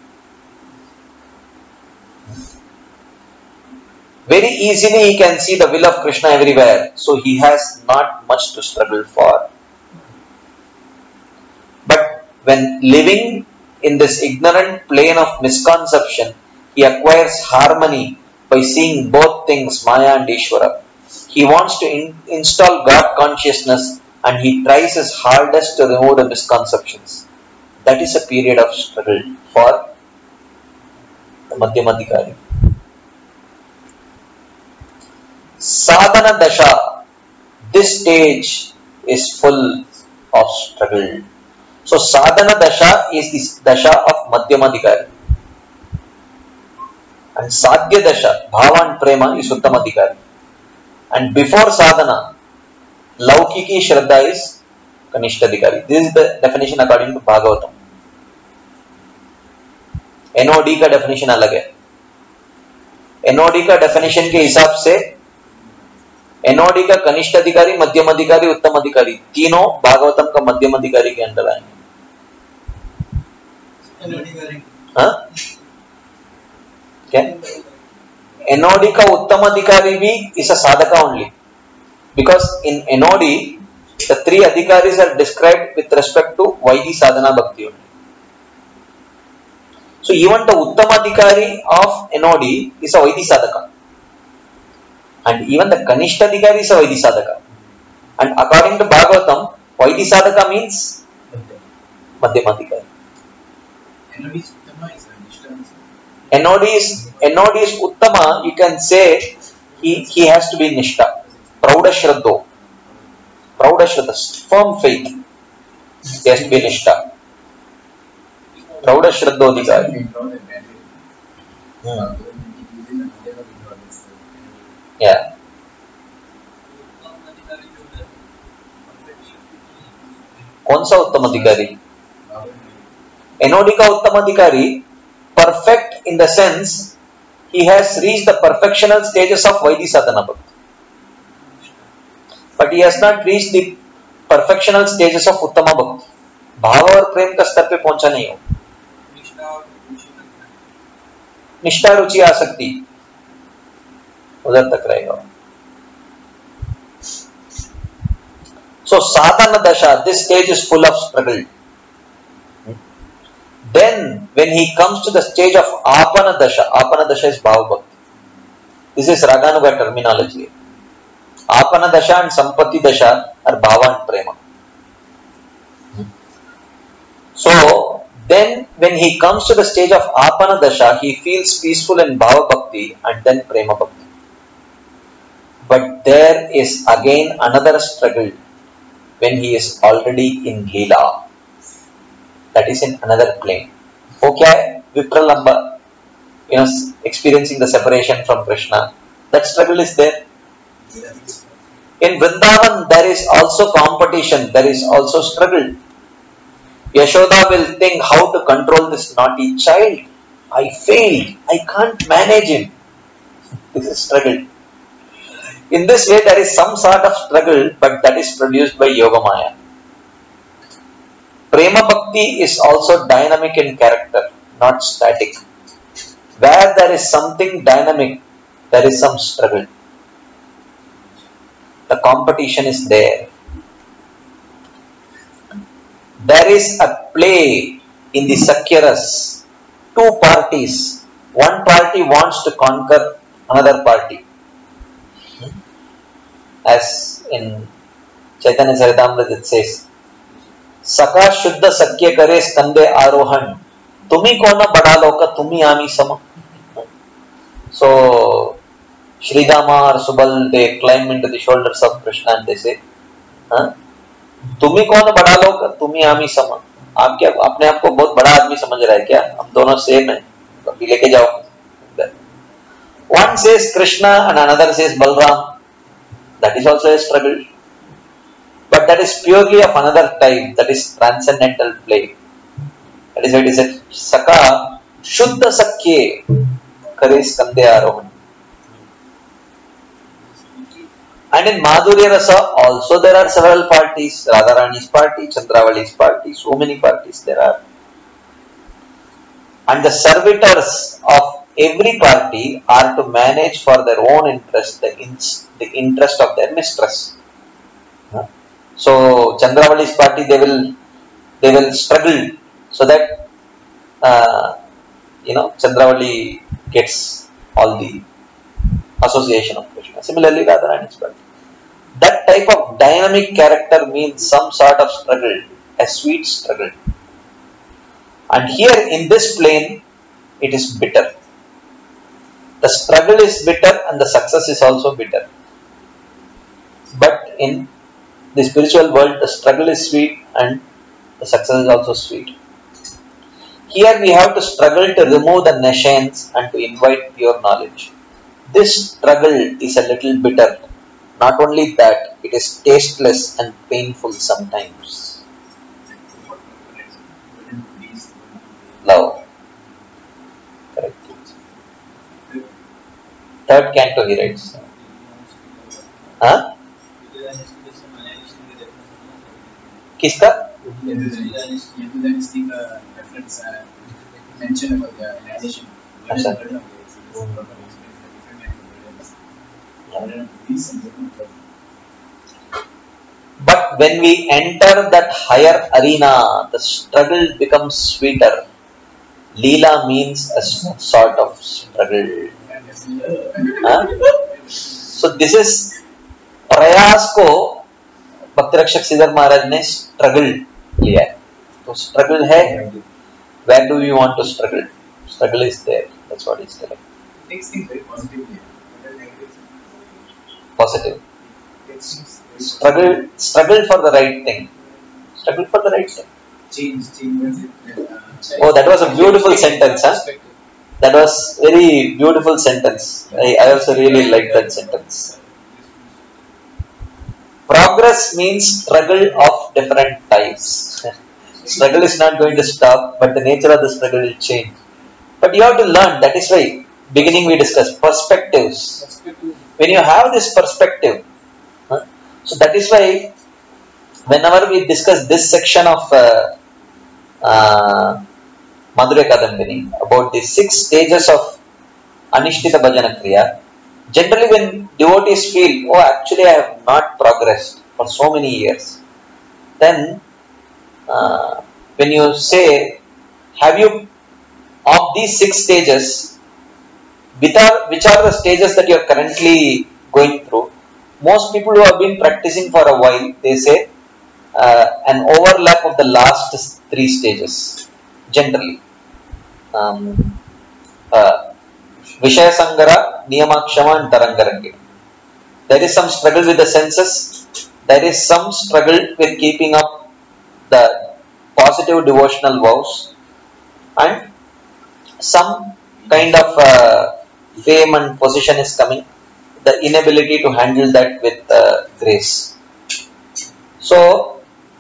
Very easily he can see the will of Krishna everywhere, so he has not much to struggle for. But when living in this ignorant plane of misconception, he acquires harmony by seeing both things, Maya and Ishvara. He wants to in- install God consciousness and he tries his hardest to remove the misconceptions. That is a period of struggle for the Madhyamadhikari. Sadhana Dasha, this stage is full of struggle. So Sadhana Dasha is the Dasha of Madhyamadhikari. And Sadhya Dasha, Bhava and Prema, is Uttamadhikari. And before Sadhana, Laukiki Shraddha is Kanishtadhikari. This is the definition according to Bhagavatam. N O D का definition अलग है. N O D का definition के हिसाब से N O D का कनिष्ठ अधिकारी, मध्यम अधिकारी, उत्तम अधिकारी, तीनों भागवतम का मध्यम अधिकारी के अंदर आएंगे. हाँ? क्या? N O D का उत्तम अधिकारी भी is a sadhaka only, because in N O D the three adhikaris are described with respect to Vaidhi sadhana bhakti only. So even the uttam adhikari of N O D is a Vaidhi sadhaka, and even the Kanishta adhikari is a Vaidhi sadhaka. And according to Bhagavatam, Vaidhi sadhaka means Madhyama adhikari. N O D is N O D is Uttama. You can say he, he has to be Nishta, Prauda Shraddho, Prauda Shraddha, firm faith. He has to be Nishta, Prauda Shraddho Adhikari. Hmm. Yeah. कौन सा उत्तम अधिकारी? N O D का उत्तम अधिकारी perfect in the sense he has reached the perfectional stages of Vaidhi sadhana bhakti, but he has not reached the perfectional stages of Uttama bhakti. भाव और प्रेम का स्तर पे पहुंचा नहीं हो. निष्ठा रुचि आसक्ति उधर तक रहेगा. So sadhana dasha, this stage is full of struggle. Then when he comes to the stage of apana dasha, apana dasha is bhava bhakti. This is Raganuga terminology. Apana dasha and sampatti dasha are bhava and prema. So then when he comes to the stage of apana dasha, he feels peaceful in bhava bhakti and then prema bhakti. But there is again another struggle when he is already in Leela. That is in another plane. Okay, Vipralamba, you know, experiencing the separation from Krishna. That struggle is there. In Vrindavan, there is also competition, there is also struggle. Yashoda will think how to control this naughty child. I failed. I can't manage him. This is struggle. In this way, there is some sort of struggle, but that is produced by Yogamaya. Prema Bhakti is also dynamic in character, not static. Where there is something dynamic, there is some struggle. The competition is there. There is a play in the Sakyaras. Two parties. One party wants to conquer another party. As in Chaitanya Charitamrita it says, Saka Shuddha Sakya Kare Skande Arohan Tumi Kona Badaloka Tumi Ami Sama. So Sridama or Subal, they climb into the shoulders of Krishna and they say, huh? Tumi कौन बड़ा लोग तुम्ही आमी सम आप क्या अपने आप को बहुत बड़ा आदमी समझ रहा है क्या हम दोनों सेम हैं कभी लेके जाओ one says Krishna and another says Balram. That is also a struggle, but that is purely of another type, that is transcendental play. That is why it is a Saka Shuddha Sakye Kare Skande Arohan. And in Madhurya Rasa also there are several parties, Radharani's party, Chandravali's party, so many parties there are. And the servitors of every party are to manage for their own interest, the, in, the interest of their mistress. So Chandravali's party, they will they will struggle so that uh, you know Chandravali gets all the association of Krishna. Similarly, Radharani's party. That type of dynamic character means some sort of struggle, a sweet struggle. And here in this plane, it is bitter. The struggle is bitter and the success is also bitter. But in the spiritual world, the struggle is sweet and the success is also sweet. Here we have to struggle to remove the nescience and to invite pure knowledge. This struggle is a little bitter. Not only that, it is tasteless and painful sometimes. Love. Correct. Third canto he writes. Huh? किसका? अच्छा. But when we enter that higher arena, the struggle becomes sweeter. Leela means a sort of struggle. Huh? So this is प्रयास को भक्ति रक्षक श्रीधर महाराज ने struggle लिया है. तो स्ट्रगल है. Where do we want to struggle? Struggle is there. That's what he's telling. Takes things very positively. Positive. Struggle, struggle for the right thing. Struggle for the right thing. Change, change. Uh, oh, that was a beautiful sentence, huh? That was very beautiful sentence. I, I also really like that sentence. Progress means struggle of different types. Struggle is not going to stop, but the nature of the struggle will change. But you have to learn. That is why beginning we discussed perspectives. When you have this perspective, huh? So that is why whenever we discuss this section of uh, uh, Madhurya Kadambini about the six stages of Anishtita Bhajana Kriya, generally when devotees feel, oh actually I have not progressed for so many years, then uh, when you say, have you of these six stages, which are, which are the stages that you are currently going through? Most people who have been practicing for a while, they say uh, an overlap of the last three stages, generally. Um, uh, Vishaya Sangara, Niyamakshama and Tarangarangina. There is some struggle with the senses. There is some struggle with keeping up the positive devotional vows. And some kind of uh, fame and position is coming. The inability to handle that with uh, grace. So,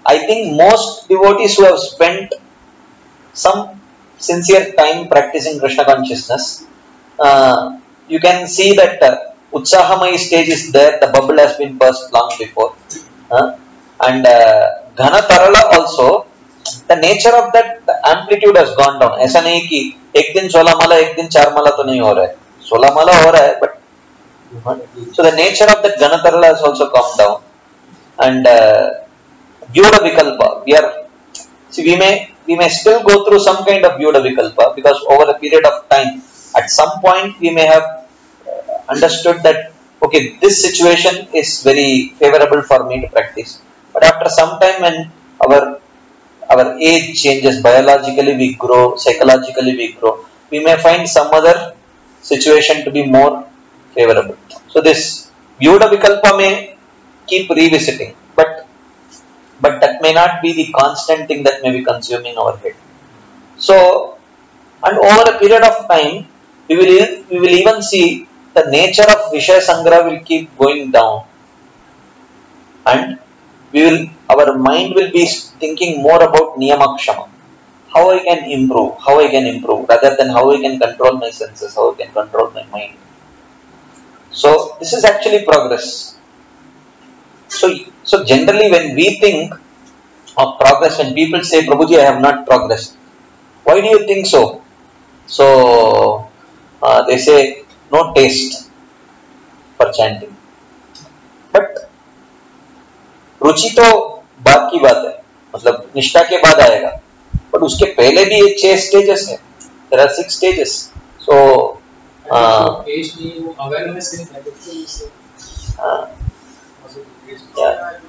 I think most devotees who have spent some sincere time practicing Krishna consciousness, uh, you can see that uh, Utsahamai stage is there, the bubble has been burst long before. Uh, and uh, Ghana Tarala also, the nature of that the amplitude has gone down. ऐसा नहीं कि एक दिन सोलह माला एक दिन चार माला तो नहीं हो रहा है, सोलह माला हो रहा है, but so the nature of that Ghana Tarala has also come down. And uh, Vyuda Vikalpa, we are, see we may we may still go through some kind of Vyuda Vikalpa because over a period of time, at some point we may have understood that okay, this situation is very favorable for me to practice. But after some time when our our age changes, biologically we grow, psychologically we grow, we may find some other situation to be more favorable. So this Vyuda Vikalpa may keep revisiting, but but that may not be the constant thing that may be consuming our head. So, and over a period of time, we will we will even see the nature of Vishaya Sangra will keep going down, and we will our mind will be thinking more about Niyamakshama, how I can improve, how I can improve, rather than how I can control my senses, how I can control my mind. So this is actually progress. So, so generally when we think of progress, when people say, Prabhuji, I have not progressed, why do you think so? So, uh, they say, no taste for chanting. But, रुचि तो बात की बात है, मतलब निष्ठा के बाद आएगा, but उसके पहले भी ये छह stages है, there are six stages. So, uh, awareness is like uh, yeah.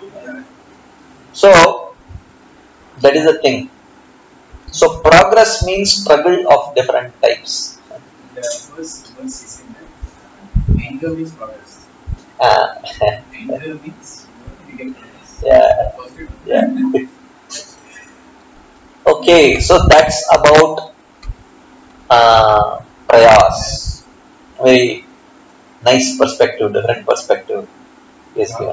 So that is the thing. So progress means struggle of different types. The first verse is in that anger means progress. Uh, Anger means you get progress. yeah, yeah. Okay, so that's about uh, prayas. Very nice perspective, different perspective. Yes, given.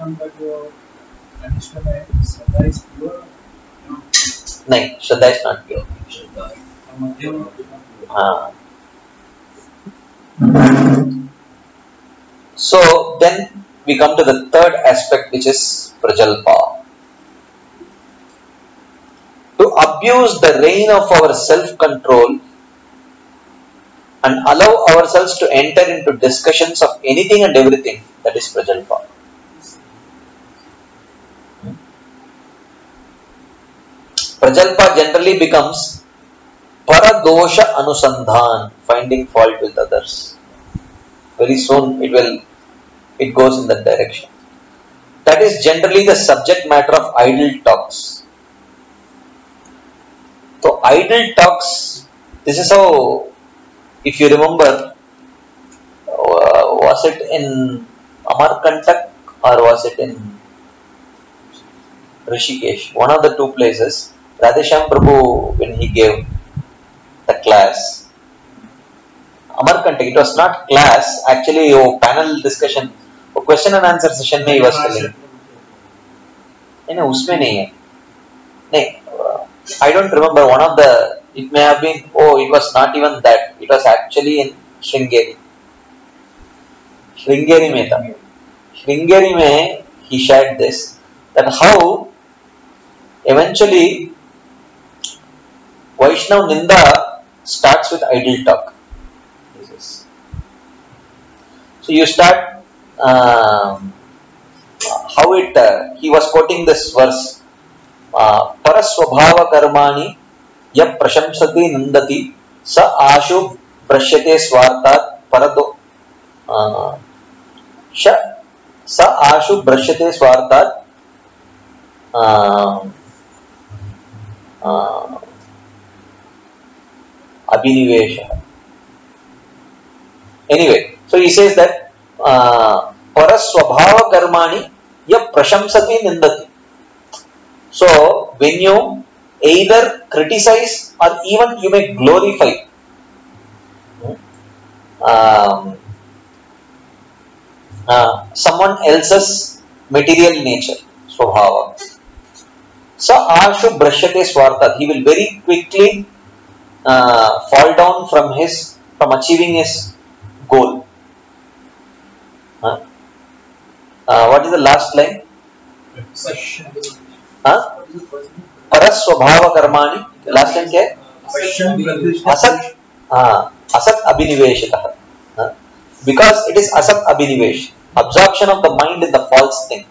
नहीं, श्रद्धा is not pure. हाँ. So then we come to the third aspect, which is prajalpa. To abuse the reign of our self-control and allow ourselves to enter into discussions of anything and everything, that is prajalpa. Prajalpa generally becomes paradosha anusandhan, finding fault with others. Very soon it will, it goes in that direction. That is generally the subject matter of idle talks. So idle talks, this is how, if you remember, uh, was it in Amarkantak or was it in Rishikesh? One of the two places. Radhesham Prabhu, when he gave the class, Amarkantak, it was not class, actually a panel discussion, a question and answer session में he was telling. नहीं नहीं उसमें नहीं है, नहीं, I don't remember one of the, it may have been, oh it was not even that, it was actually in Sringeri. Sringeri में था. Sringeri में he shared this, that how eventually Vaishnav Ninda starts with idle talk. So you start, um, how it, uh, he was quoting this verse, uh, Paraswabhava karmani yap prashamsati nandati sa ashu prashyate swartat parado uh, sha sa ashu prashyate swartat uh, uh, abhinivesha. Anyway, so he says that uh, paraswabhava karmani ya prashamsati nindati. So when you either criticize or even you may glorify um, uh, someone else's material nature, swabhava, Sa ashu brashyate swartat. He will very quickly uh, fall down from his from achieving his goal. Huh? Uh, what is the last line? Huh? Paraswabhava karmani. Last line क्या है? Asat. हाँ. Asat abhiniveshitah. Huh? Because it is asat abhinivesh. Absorption of the mind in the false thing.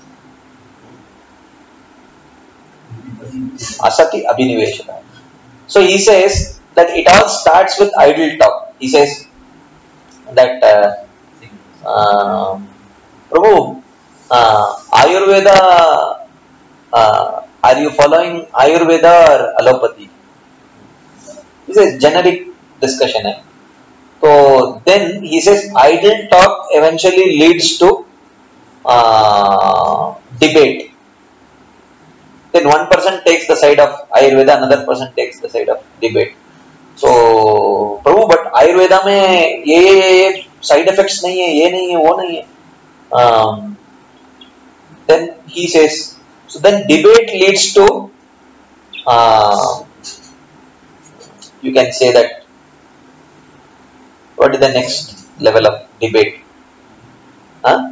Asati abhiniveshitah. So he says that it all starts with idle talk. He says that uh, uh, Prabhu, uh, Ayurveda, uh, are you following Ayurveda or allopathy? This is generic discussion. Eh? So then he says idle talk eventually leads to uh, debate. Then one person takes the side of Ayurveda, another person takes the side of debate. So, Prabhu, but Ayurveda में ये ये side effects नहीं है, ये नहीं है, वो नहीं है. Um, then he says, so then debate leads to, uh, you can say that, what is the next level of debate? Huh?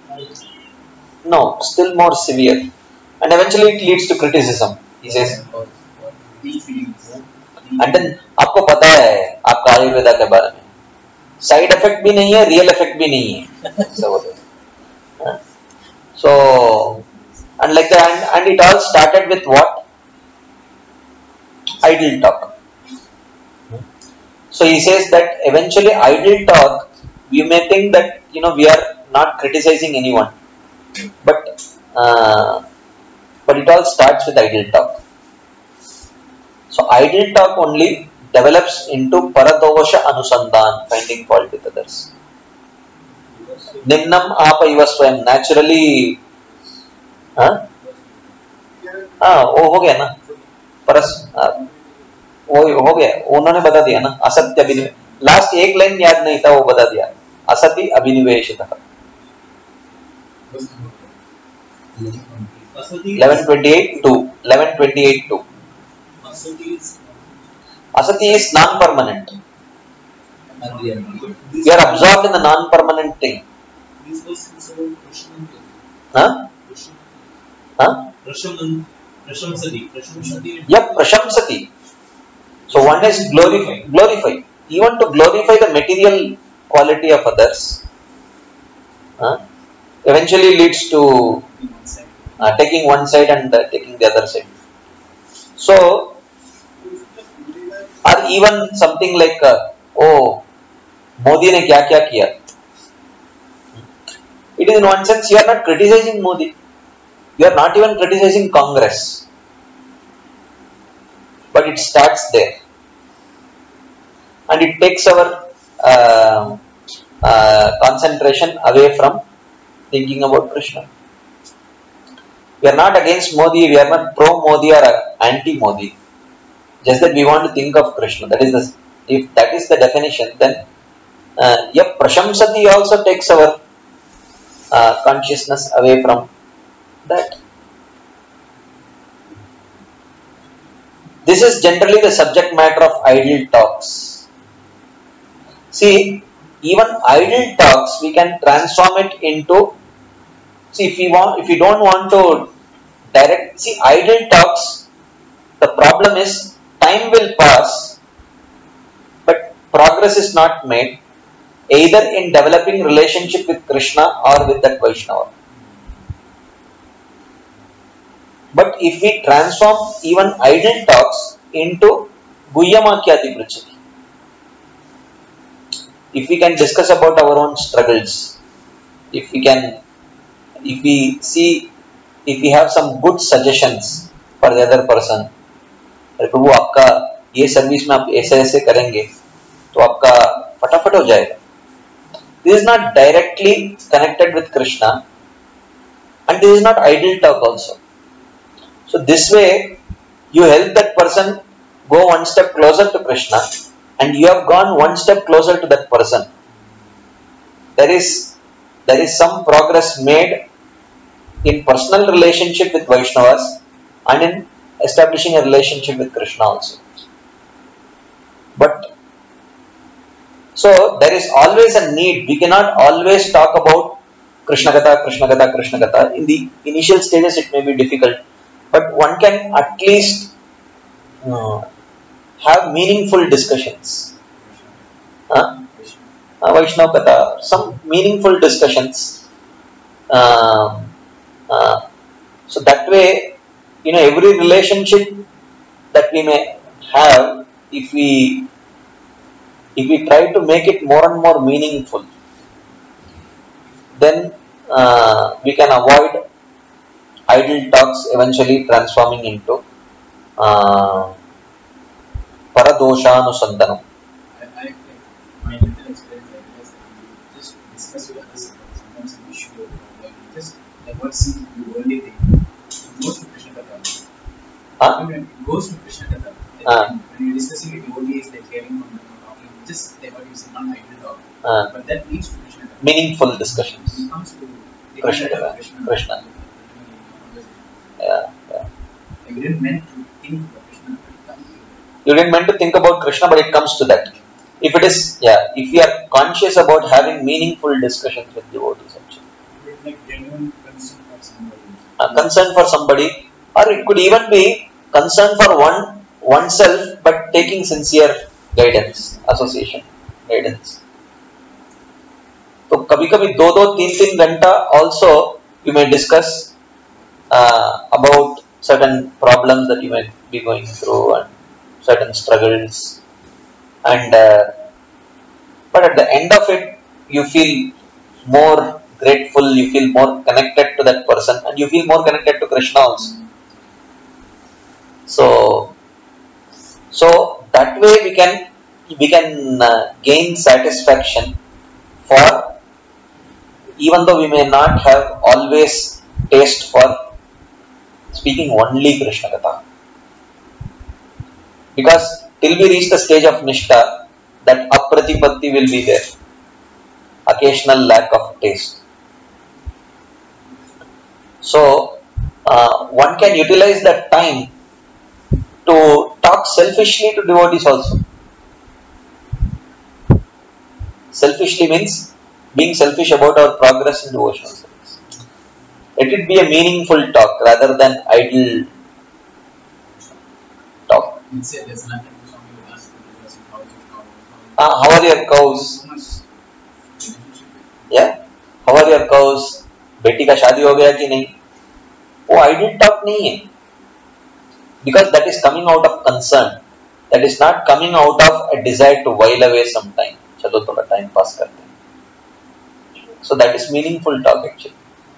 No, still more severe. And eventually it leads to criticism. He says, and then आपको पता है आपका आयुर्वेदा के बारे में side effect भी नहीं है, रियल इफेक्ट भी नहीं है. So, so and like that, and, and it all started with what? Idle talk. So he says that eventually idle talk, we may think that you know we are not criticizing anyone, but uh, but it all starts with idle talk. So idle talk only develops into paradosha anusandhan, finding fault with others. Nimnam apa iva swayam, naturally, हाँ हाँ वो हो गया ना, परस वो हो गया, उन्होंने बता दिया ना, असत्य अभिनिवेश. लास्ट एक लाइन याद नहीं था, वो बता दिया, असति अभिनिवेशितः. eleven twenty-eight two eleven twenty-eight two. Asati is non-permanent. You are absorbed in the non-permanent thing. Huh? Huh? Yep, prashamsati. So one is glorify, glorify. Even to glorify the material quality of others, huh, eventually leads to uh, taking one side and uh, taking the other side. So, or even something like, uh, oh, Modi ne kya kya kiya. It is in one sense you are not criticizing Modi. You are not even criticizing Congress. But it starts there. And it takes our uh, uh, concentration away from thinking about Krishna. We are not against Modi, we are not pro-Modi or anti-Modi. Just that we want to think of Krishna. That is the, if that is the definition, then uh, yeah, prashamsati also takes our uh, consciousness away from that. This is generally the subject matter of idle talks. See, even idle talks we can transform it into. See, if we want, if you don't want to direct, see, idle talks. The problem is time will pass, but progress is not made, either in developing relationship with Krishna or with that Vaishnava. But if we transform even idle talks into Guhyamakyati Pruchati, if we can discuss about our own struggles, if we can, if we see, if we have some good suggestions for the other person, अरे प्रभु आपका ये service में आप ऐसे ऐसे करेंगे तो आपका फटाफट हो जाएगा. This is not directly connected with Krishna, and this is not idle talk also. So this way you help that person go one step closer to Krishna, and you have gone one step closer to that person. There is there is some progress made in personal relationship with Vaishnavas, and in establishing a relationship with Krishna also. But so there is always a need. We cannot always talk about Krishna Katha, Krishna Katha, Krishna Katha. In the initial stages it may be difficult, but one can at least uh, have meaningful discussions. Huh? Uh, Vaishnav Katha, some meaningful discussions. Uh, uh, so that way, you know, every relationship that we may have, if we if we try to make it more and more meaningful, then uh, we can avoid idle talks eventually transforming into uh, paradoshanusandanam. I, I like my little experience, I realized that you just discuss with others about sometimes an issue or problem, you just like what seems to be the only thing. It goes to Krishna Katha. Huh? It goes to Krishna Katha. Like Ah. when you're discussing with devotees, like hearing from them or talking, just like what you say, not idle talk. Uh, But that leads to Krishna Katha. meaningful discussions. It comes to the Krishna concept of Katha. Krishna. Krishna. Yeah, yeah. Like we didn't meant to think of Krishna, but it comes to You didn't meant to think about Krishna, but it comes to that. If it is, yeah, if we are conscious about having meaningful discussions with devotees, actually, it. Like genuine concern for somebody. uh, concern for somebody, or it could even be concern for one oneself, but taking sincere guidance, association, guidance. तो कभी कभी दो दो तीन तीन घंटा also you may discuss uh, about certain problems that you may be going through and certain struggles, and uh, but at the end of it you feel more grateful, you feel more connected to that person, and you feel more connected to Krishna also. So so that way we can we can uh, gain satisfaction for, even though we may not have always taste for speaking only Krishna Katha. Because till we reach the stage of Nishtha, that apratipatti will be there. Occasional lack of taste. So, uh, one can utilize that time to talk selfishly to devotees also. Selfishly means being selfish about our progress in devotional service. Let it be a meaningful talk rather than idle talk. Let's say there's nothing to somebody with us because of how you how Uh, how are your cows? so much relationship with Yeah? How are your cows? बेटी का शादी हो गया कि नहीं? वो idle talk नहीं है. Because that is coming out of concern. That is not coming out of a desire to while away some time. चलो थोड़ा time pass करते हैं. So that is meaningful talk actually.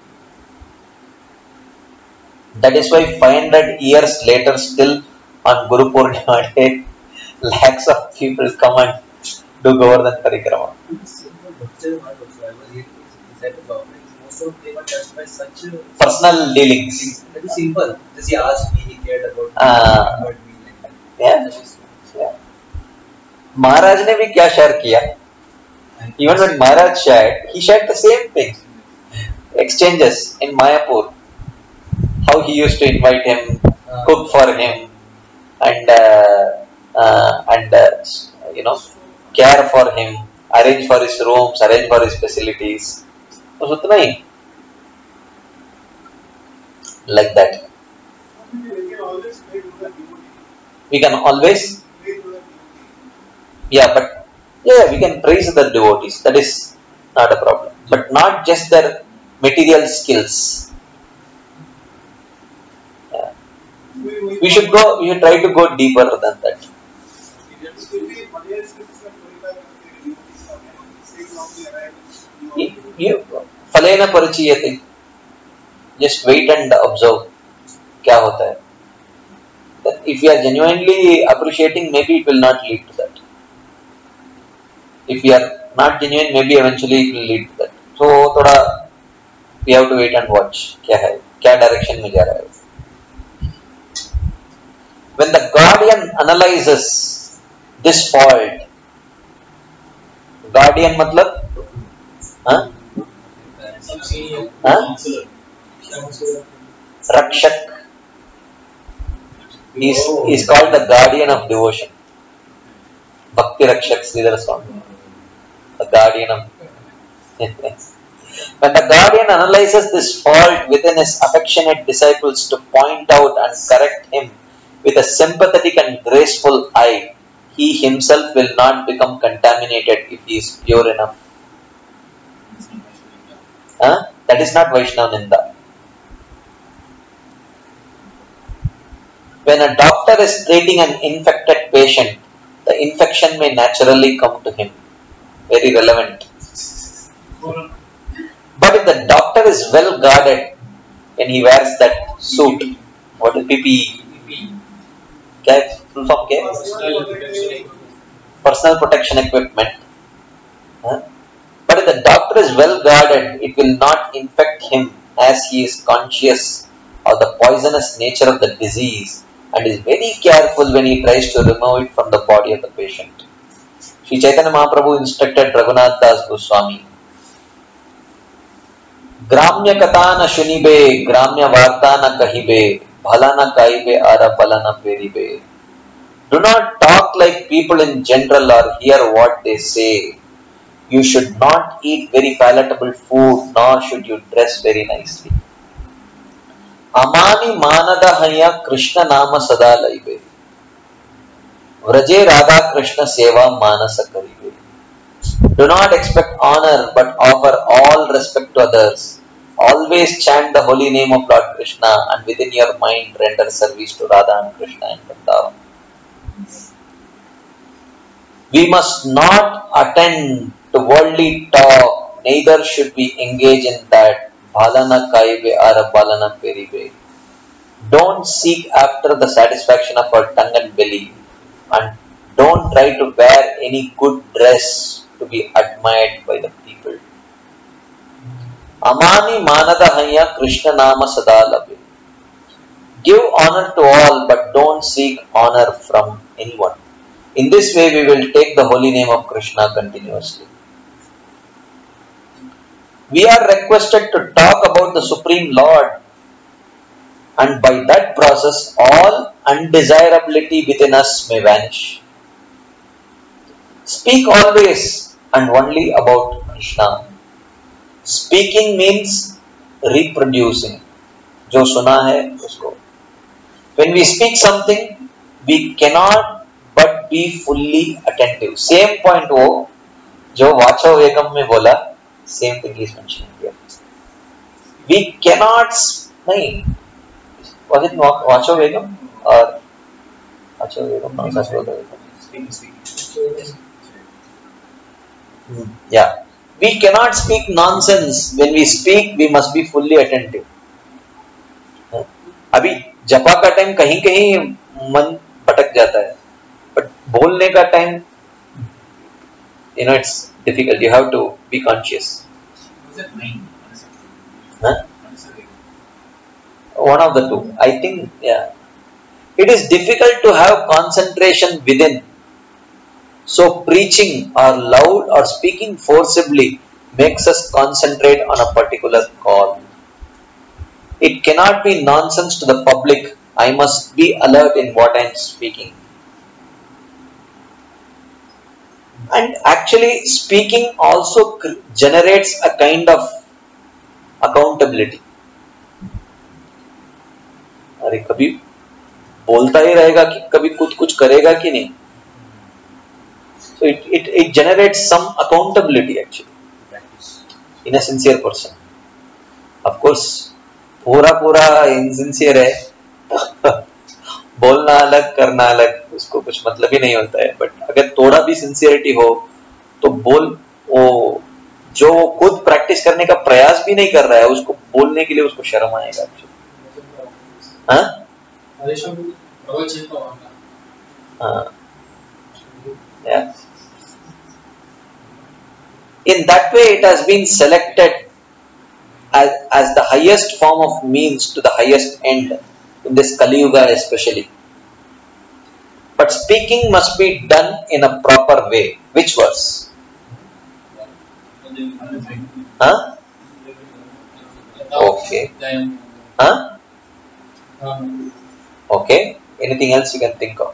That is why five hundred years later still on Guru Purnima day, lakhs of people come and do Govardhan Parikrama. Most of them are touched by such a Personal dealings. very simple. Just he asked me, he cared about me, Ah. he remembered me like that. Yeah. That is Yeah. महाराज ने भी क्या share किया? Even when Maharaj shared, he shared the same thing. Exchanges in Mayapur. How he used to invite him, cook for him, and uh, uh, and uh, you know, care for him, arrange for his rooms, arrange for his facilities. बस उतना ही. Like that. We can always pray to the devotee. We can always, Pray to the devotee. yeah, but yeah, we can praise the devotees. That is not a problem. But not just their material skills. Yeah. We, we, We should go. We should try to go deeper than that. It will be material skills like twenty-five devotees are saying now we arrive. You, you फलेन परिचयते. Just wait and observe. क्या होता है? That if we are genuinely appreciating, maybe it will not lead to that. If we are not genuine, maybe eventually it will lead to that. So थोड़ा we have to wait and watch. क्या है? क्या direction में जा रहा है? When the guardian analyzes this fault, guardian मतलब, हाँ? हाँ? रक्षक, He's, he's called the guardian of devotion. Bhakti Rakshak Sridhar Swami. The guardian of. When the guardian analyzes this fault within his affectionate disciples to point out and correct him with a sympathetic and graceful eye, he himself will not become contaminated if he is pure enough. Huh? That is not Vaishnava Ninda. When a doctor is treating an infected patient, the infection may naturally come to him. Very relevant. But if the doctor is well guarded when he wears that suit, what is P P E? Kya full form kya? Personal protection equipment. Huh? But if the doctor is well guarded, it will not infect him as he is conscious of the poisonous nature of the disease and is very careful when he tries to remove it from the body of the patient. Sri Chaitanya Mahaprabhu instructed Raghunath Das Goswami, Gramya kata na shunibe, Gramya varta na kahibe, Bhala na kaibe, Ara bala na peribe. Do not talk like people in general or hear what they say. You should not eat very palatable food, nor should you dress very nicely. Amani manada haya Krishna nama sada laibe. Vraje Radha Krishna seva manasa karibe. Do not expect honor, but offer all respect to others. Always chant the holy name of Lord Krishna and within your mind render service to Radha and Krishna and Vrindavan. We must not attend to worldly talk, neither should we engage in that. Bhalana kaibe ara balana peribe. Don't seek after the satisfaction of our tongue and belly, and don't try to wear any good dress to be admired by the people. Amani manada haya Krishna nama sada labhe. Give honor to all, but don't seek honor from anyone. In this way, we will take the holy name of Krishna continuously. We are requested to talk about the Supreme Lord, and by that process, all undesirability within us may vanish. Speak always and only about Krishna. Speaking means reproducing. Jo suna hai usko. When we speak something, we cannot but be fully attentive. Same point wo jo Vacho Vegam mein bola, same thing is mentioned here. We cannot, nahi, was it Vacho Vegam or Vacho Vegam? No, that's what Speaking, speaking. Yeah. We cannot speak nonsense. When we speak, we must be fully attentive. अभी जपा का time कहीं कहीं मन भटक जाता है, but बोलने का time, you know, it's difficult. You have to be conscious. Was it mine? Huh? One of the two. I think, yeah. It is difficult to have concentration within. So preaching or loud or speaking forcibly makes us concentrate on a particular call. It cannot be nonsense to the public. I must be alert in what I am speaking. And actually speaking also generates a kind of accountability. अरे कभी बोलता ही रहेगा कि कभी कुछ कुछ करेगा कि नहीं. So it, it, it generates some accountability actually in a sincere person. Of course, पूरा पूरा insincere है, बोलना अलग करना अलग, उसको कुछ मतलब ही नहीं होता है. बट अगर थोड़ा भी sincerity हो तो बोल, वो जो खुद प्रैक्टिस करने का प्रयास भी नहीं कर रहा है, उसको बोलने के लिए उसको शर्म आएगा. हाँ हाँ. Yeah. In that way, it has been selected as, as the highest form of means to the highest end in this Kali Yuga especially. But speaking must be done in a proper way. Which verse? Huh? Okay. Huh? Okay. Anything else you can think of?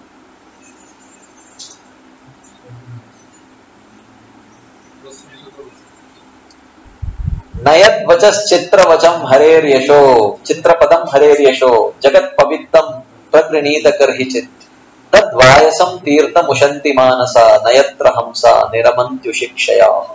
Nayat vachas chitra vacham harer yasho, chitra padam harer yasho, jagat pavittam pragrinita karhichit, tad vayasam tirtam ushanti manasa, nayatra hamsa niramantu shikshaya.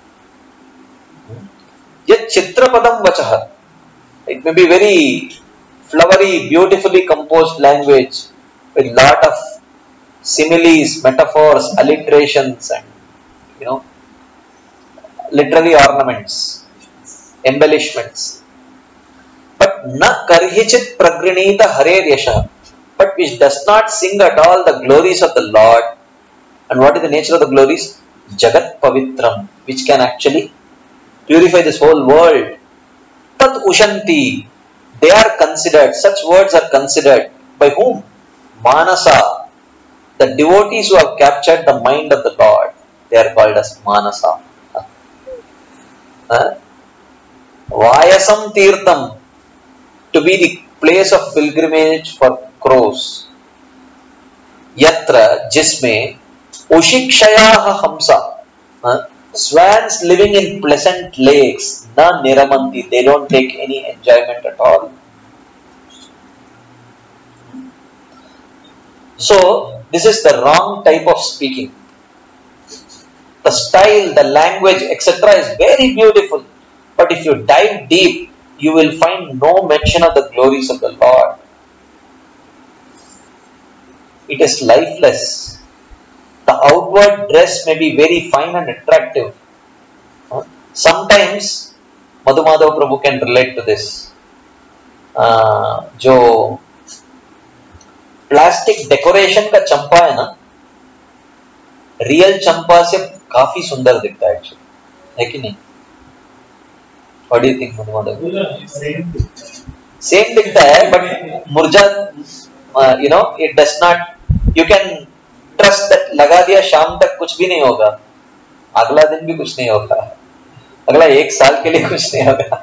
Yet chitra padam vachaha, it may be very flowery, beautifully composed language with lot of similes, metaphors, alliterations, and you know, literary ornaments, embellishments. But na karhichit pragrinita harer yasha, but which does not sing at all the glories of the Lord. And what is the nature of the glories? Jagat pavitram, which can actually purify this whole world. Tat ushanti, they are considered, such words are considered by whom? Manasa, the devotees who have captured the mind of the Lord, they are called as Manasa. Uh, Vayasam Tirtham, to be the place of pilgrimage for crows. Yatra, jisme, Ushikshayaha Hamsa, uh, swans living in pleasant lakes, na niramanti, they don't take any enjoyment at all. So, this is the wrong type of speaking. The style, the language, et cetera is very beautiful. But if you dive deep, you will find no mention of the glories of the Lord. It is lifeless. The outward dress may be very fine and attractive. Sometimes, Madhumadhav Prabhu can relate to this. Uh, जो plastic decoration का चंपा है ना, real चंपा से काफी सुंदर दिखता है एक्चुअली, है कि नहीं? What do you think, Madhumadhav? Same दिखता है, but मुरझा, you know, it does not. You can trust that लगा दिया शाम तक कुछ भी नहीं होगा, अगला दिन भी कुछ नहीं होगा, अगला एक साल के लिए कुछ नहीं होगा.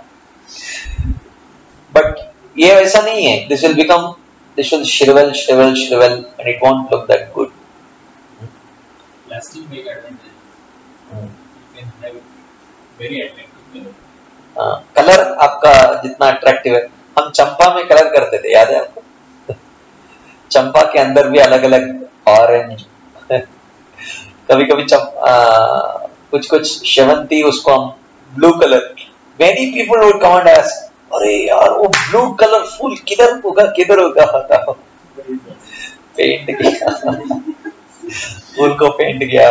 But ये वैसा नहीं है. This will become, this will shrivel, shrivel, shrivel, and it won't look that good. Plastic make advantage. You can have very attractive color. uh, colour आपका जितना अट्रैक्टिव है, हम चंपा में कलर करते थे, याद है आपको? चंपा के अंदर भी अलग अलग ऑरेंज, कभी कभी चंपा, कुछ कुछ शेवंती, उसको हम blue colour. Many people would come and ask, अरे यार वो ब्लू कलर फूल किधर होगा, किधर होगा, बताओ. पेंट किया, फूल को पेंट किया.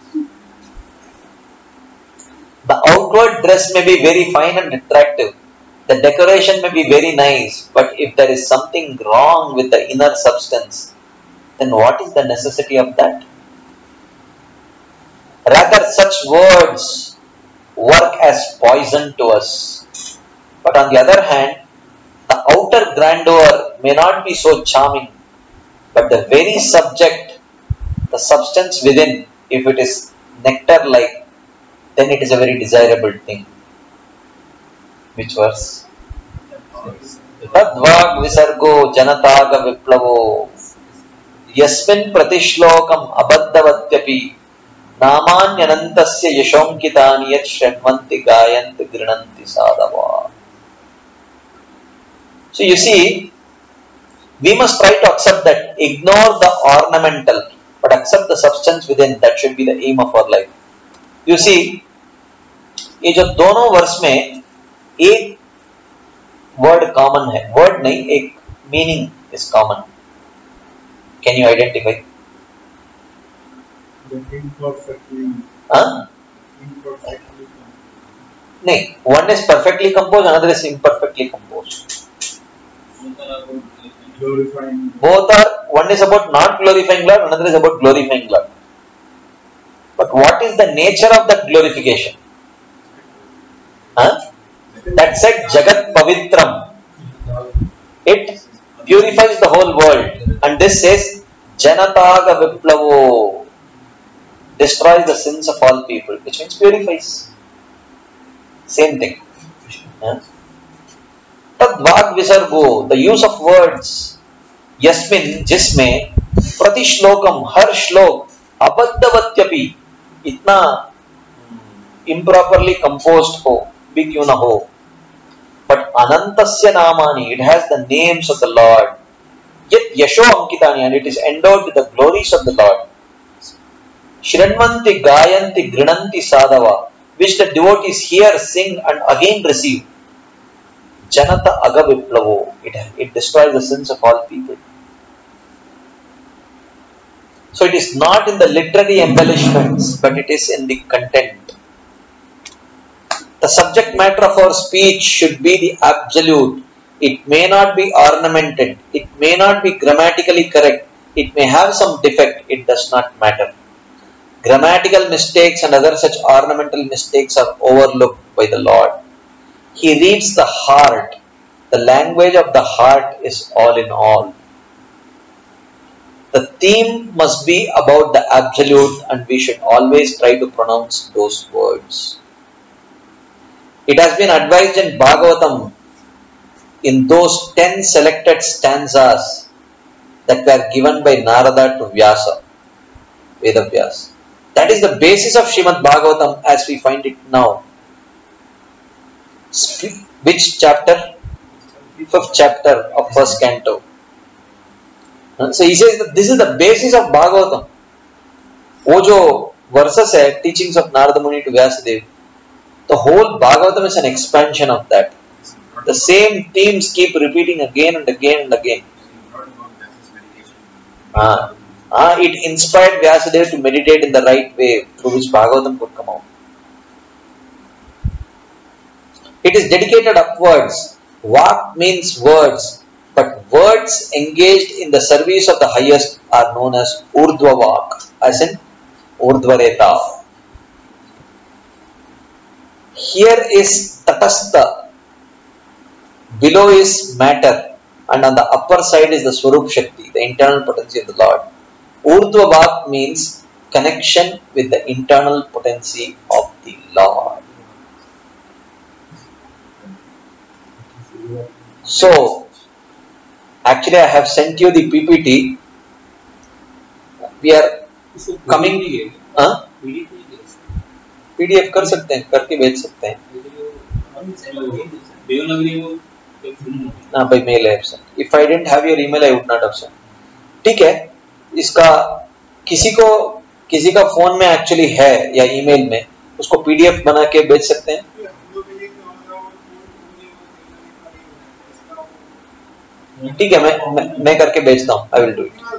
The outward dress may be very fine and attractive. The decoration may be very nice, but if there is something wrong with the inner substance, then what is the necessity of that? Rather, such words work as poison to us. But on the other hand, the outer grandeur may not be so charming, but the very subject, the substance within, if it is nectar-like, then it is a very desirable thing. Which verse? Tadvag visargo janataga viplavo yasmin pratishlokam abaddavatyapi namanyanantasya yashonkitani yat shranvanti gayanti grinanti sadava. So you see, we must try to accept that, ignore the ornamental, but accept the substance within. That should be the aim of our life. You see, ये जो दोनों verse में एक word common है, word नहीं, एक meaning is common. Can you identify? नहीं, one is perfectly compose, another is imperfectly compose. Both are, one is about not glorifying Lord, another is about glorifying Lord. But what is the nature of that glorification? Huh? That said, Jagat Pavitram. It purifies the whole world. And this says, Janataga Viplavo, destroys the sins of all people, which means purifies. Same thing. Huh? Tadvag Visargo, the use of words. यस्मिन् जिसमें प्रति श्लोकम हर श्लोक अबद्धवत्यपि इतना improperly composed हो भी क्यों ना हो, but अनंतस्य नामानि, it has the names of the Lord, yet Yesso अंकितानि, and it is endowed with the glories of the Lord. Shrinvanti gayanti grinanti sadhava, which the devotees hear, sing and again receive. Janata aga viplavo, it, it destroys the sins of all people. So it is not in the literary embellishments, but it is in the content. The subject matter of our speech should be the absolute. It may not be ornamented, it may not be grammatically correct, it may have some defect, it does not matter. Grammatical mistakes and other such ornamental mistakes are overlooked by the Lord. He reads the heart. The language of the heart is all in all. The theme must be about the absolute, and we should always try to pronounce those words. It has been advised in Bhagavatam, in those ten selected stanzas that were given by Narada to Vyasa, Vedavyasa. That is the basis of Srimad Bhagavatam as we find it now. Which chapter? Fifth chapter of first canto. So he says that this is the basis of Bhagavatam. वो जो verses है, teachings of Narada Muni to Vyasadeva, the whole Bhagavatam is an expansion of that. The same themes keep repeating again and again and again. Ah. Ah, it inspired Vyasadeva to meditate in the right way through which Bhagavatam could come out. It is dedicated upwards. Vak means words, but words engaged in the service of the highest are known as Urdhva Vak, as in Urdhvareta. Here is Tatastha, below is matter, and on the upper side is the Swarup Shakti, the internal potency of the Lord. Urdhva Vak means connection with the internal potency of the Lord. So, actually I have sent you the P P T. We are coming. Huh? P D F कर सकते हैं, करके भेज सकते हैं. हाँ by mail I have sent. If I didn't have your email, I would not have sent. ठीक है. इसका किसी को किसी का फोन में एक्चुअली है या ईमेल में, उसको पीडीएफ बना के भेज सकते हैं. ठीक है, मैं, मैं मैं करके भेजता हूँ. I will do it.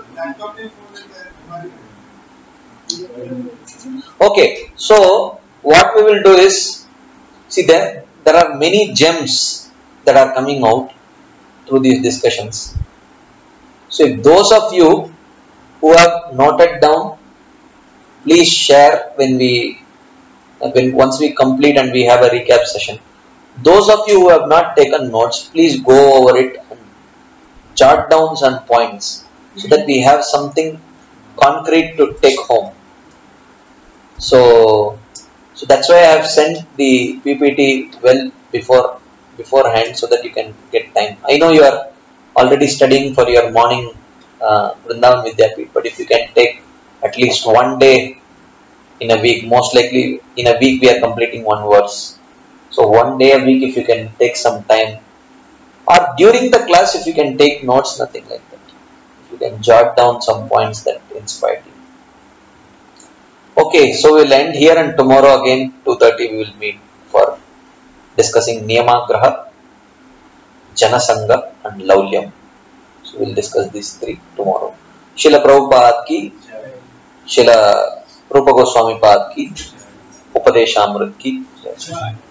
Okay, so what we will do is, see there there are many gems that are coming out through these discussions. So if those of you who have noted down, please share when we when once we complete and we have a recap session. Those of you who have not taken notes, please go over it and jot down some points so that we have something concrete to take home. So so that's why I have sent the P P T well before beforehand so that you can get time. I know you are already studying for your morning Uh, Vrindavan Vidyapith, but if you can take at least one day in a week, most likely in a week we are completing one verse. So one day a week, if you can take some time, or during the class if you can take notes, nothing like that. If you can jot down some points that inspired you. Okay, so we'll end here, and tomorrow again two thirty we will meet for discussing Niyamagraha, Janasanga and Laulyam. So we'll discuss these three tomorrow. Srila Prabhupada ki, Srila Rupa Goswami Pad ki, Upadeshamrit ki.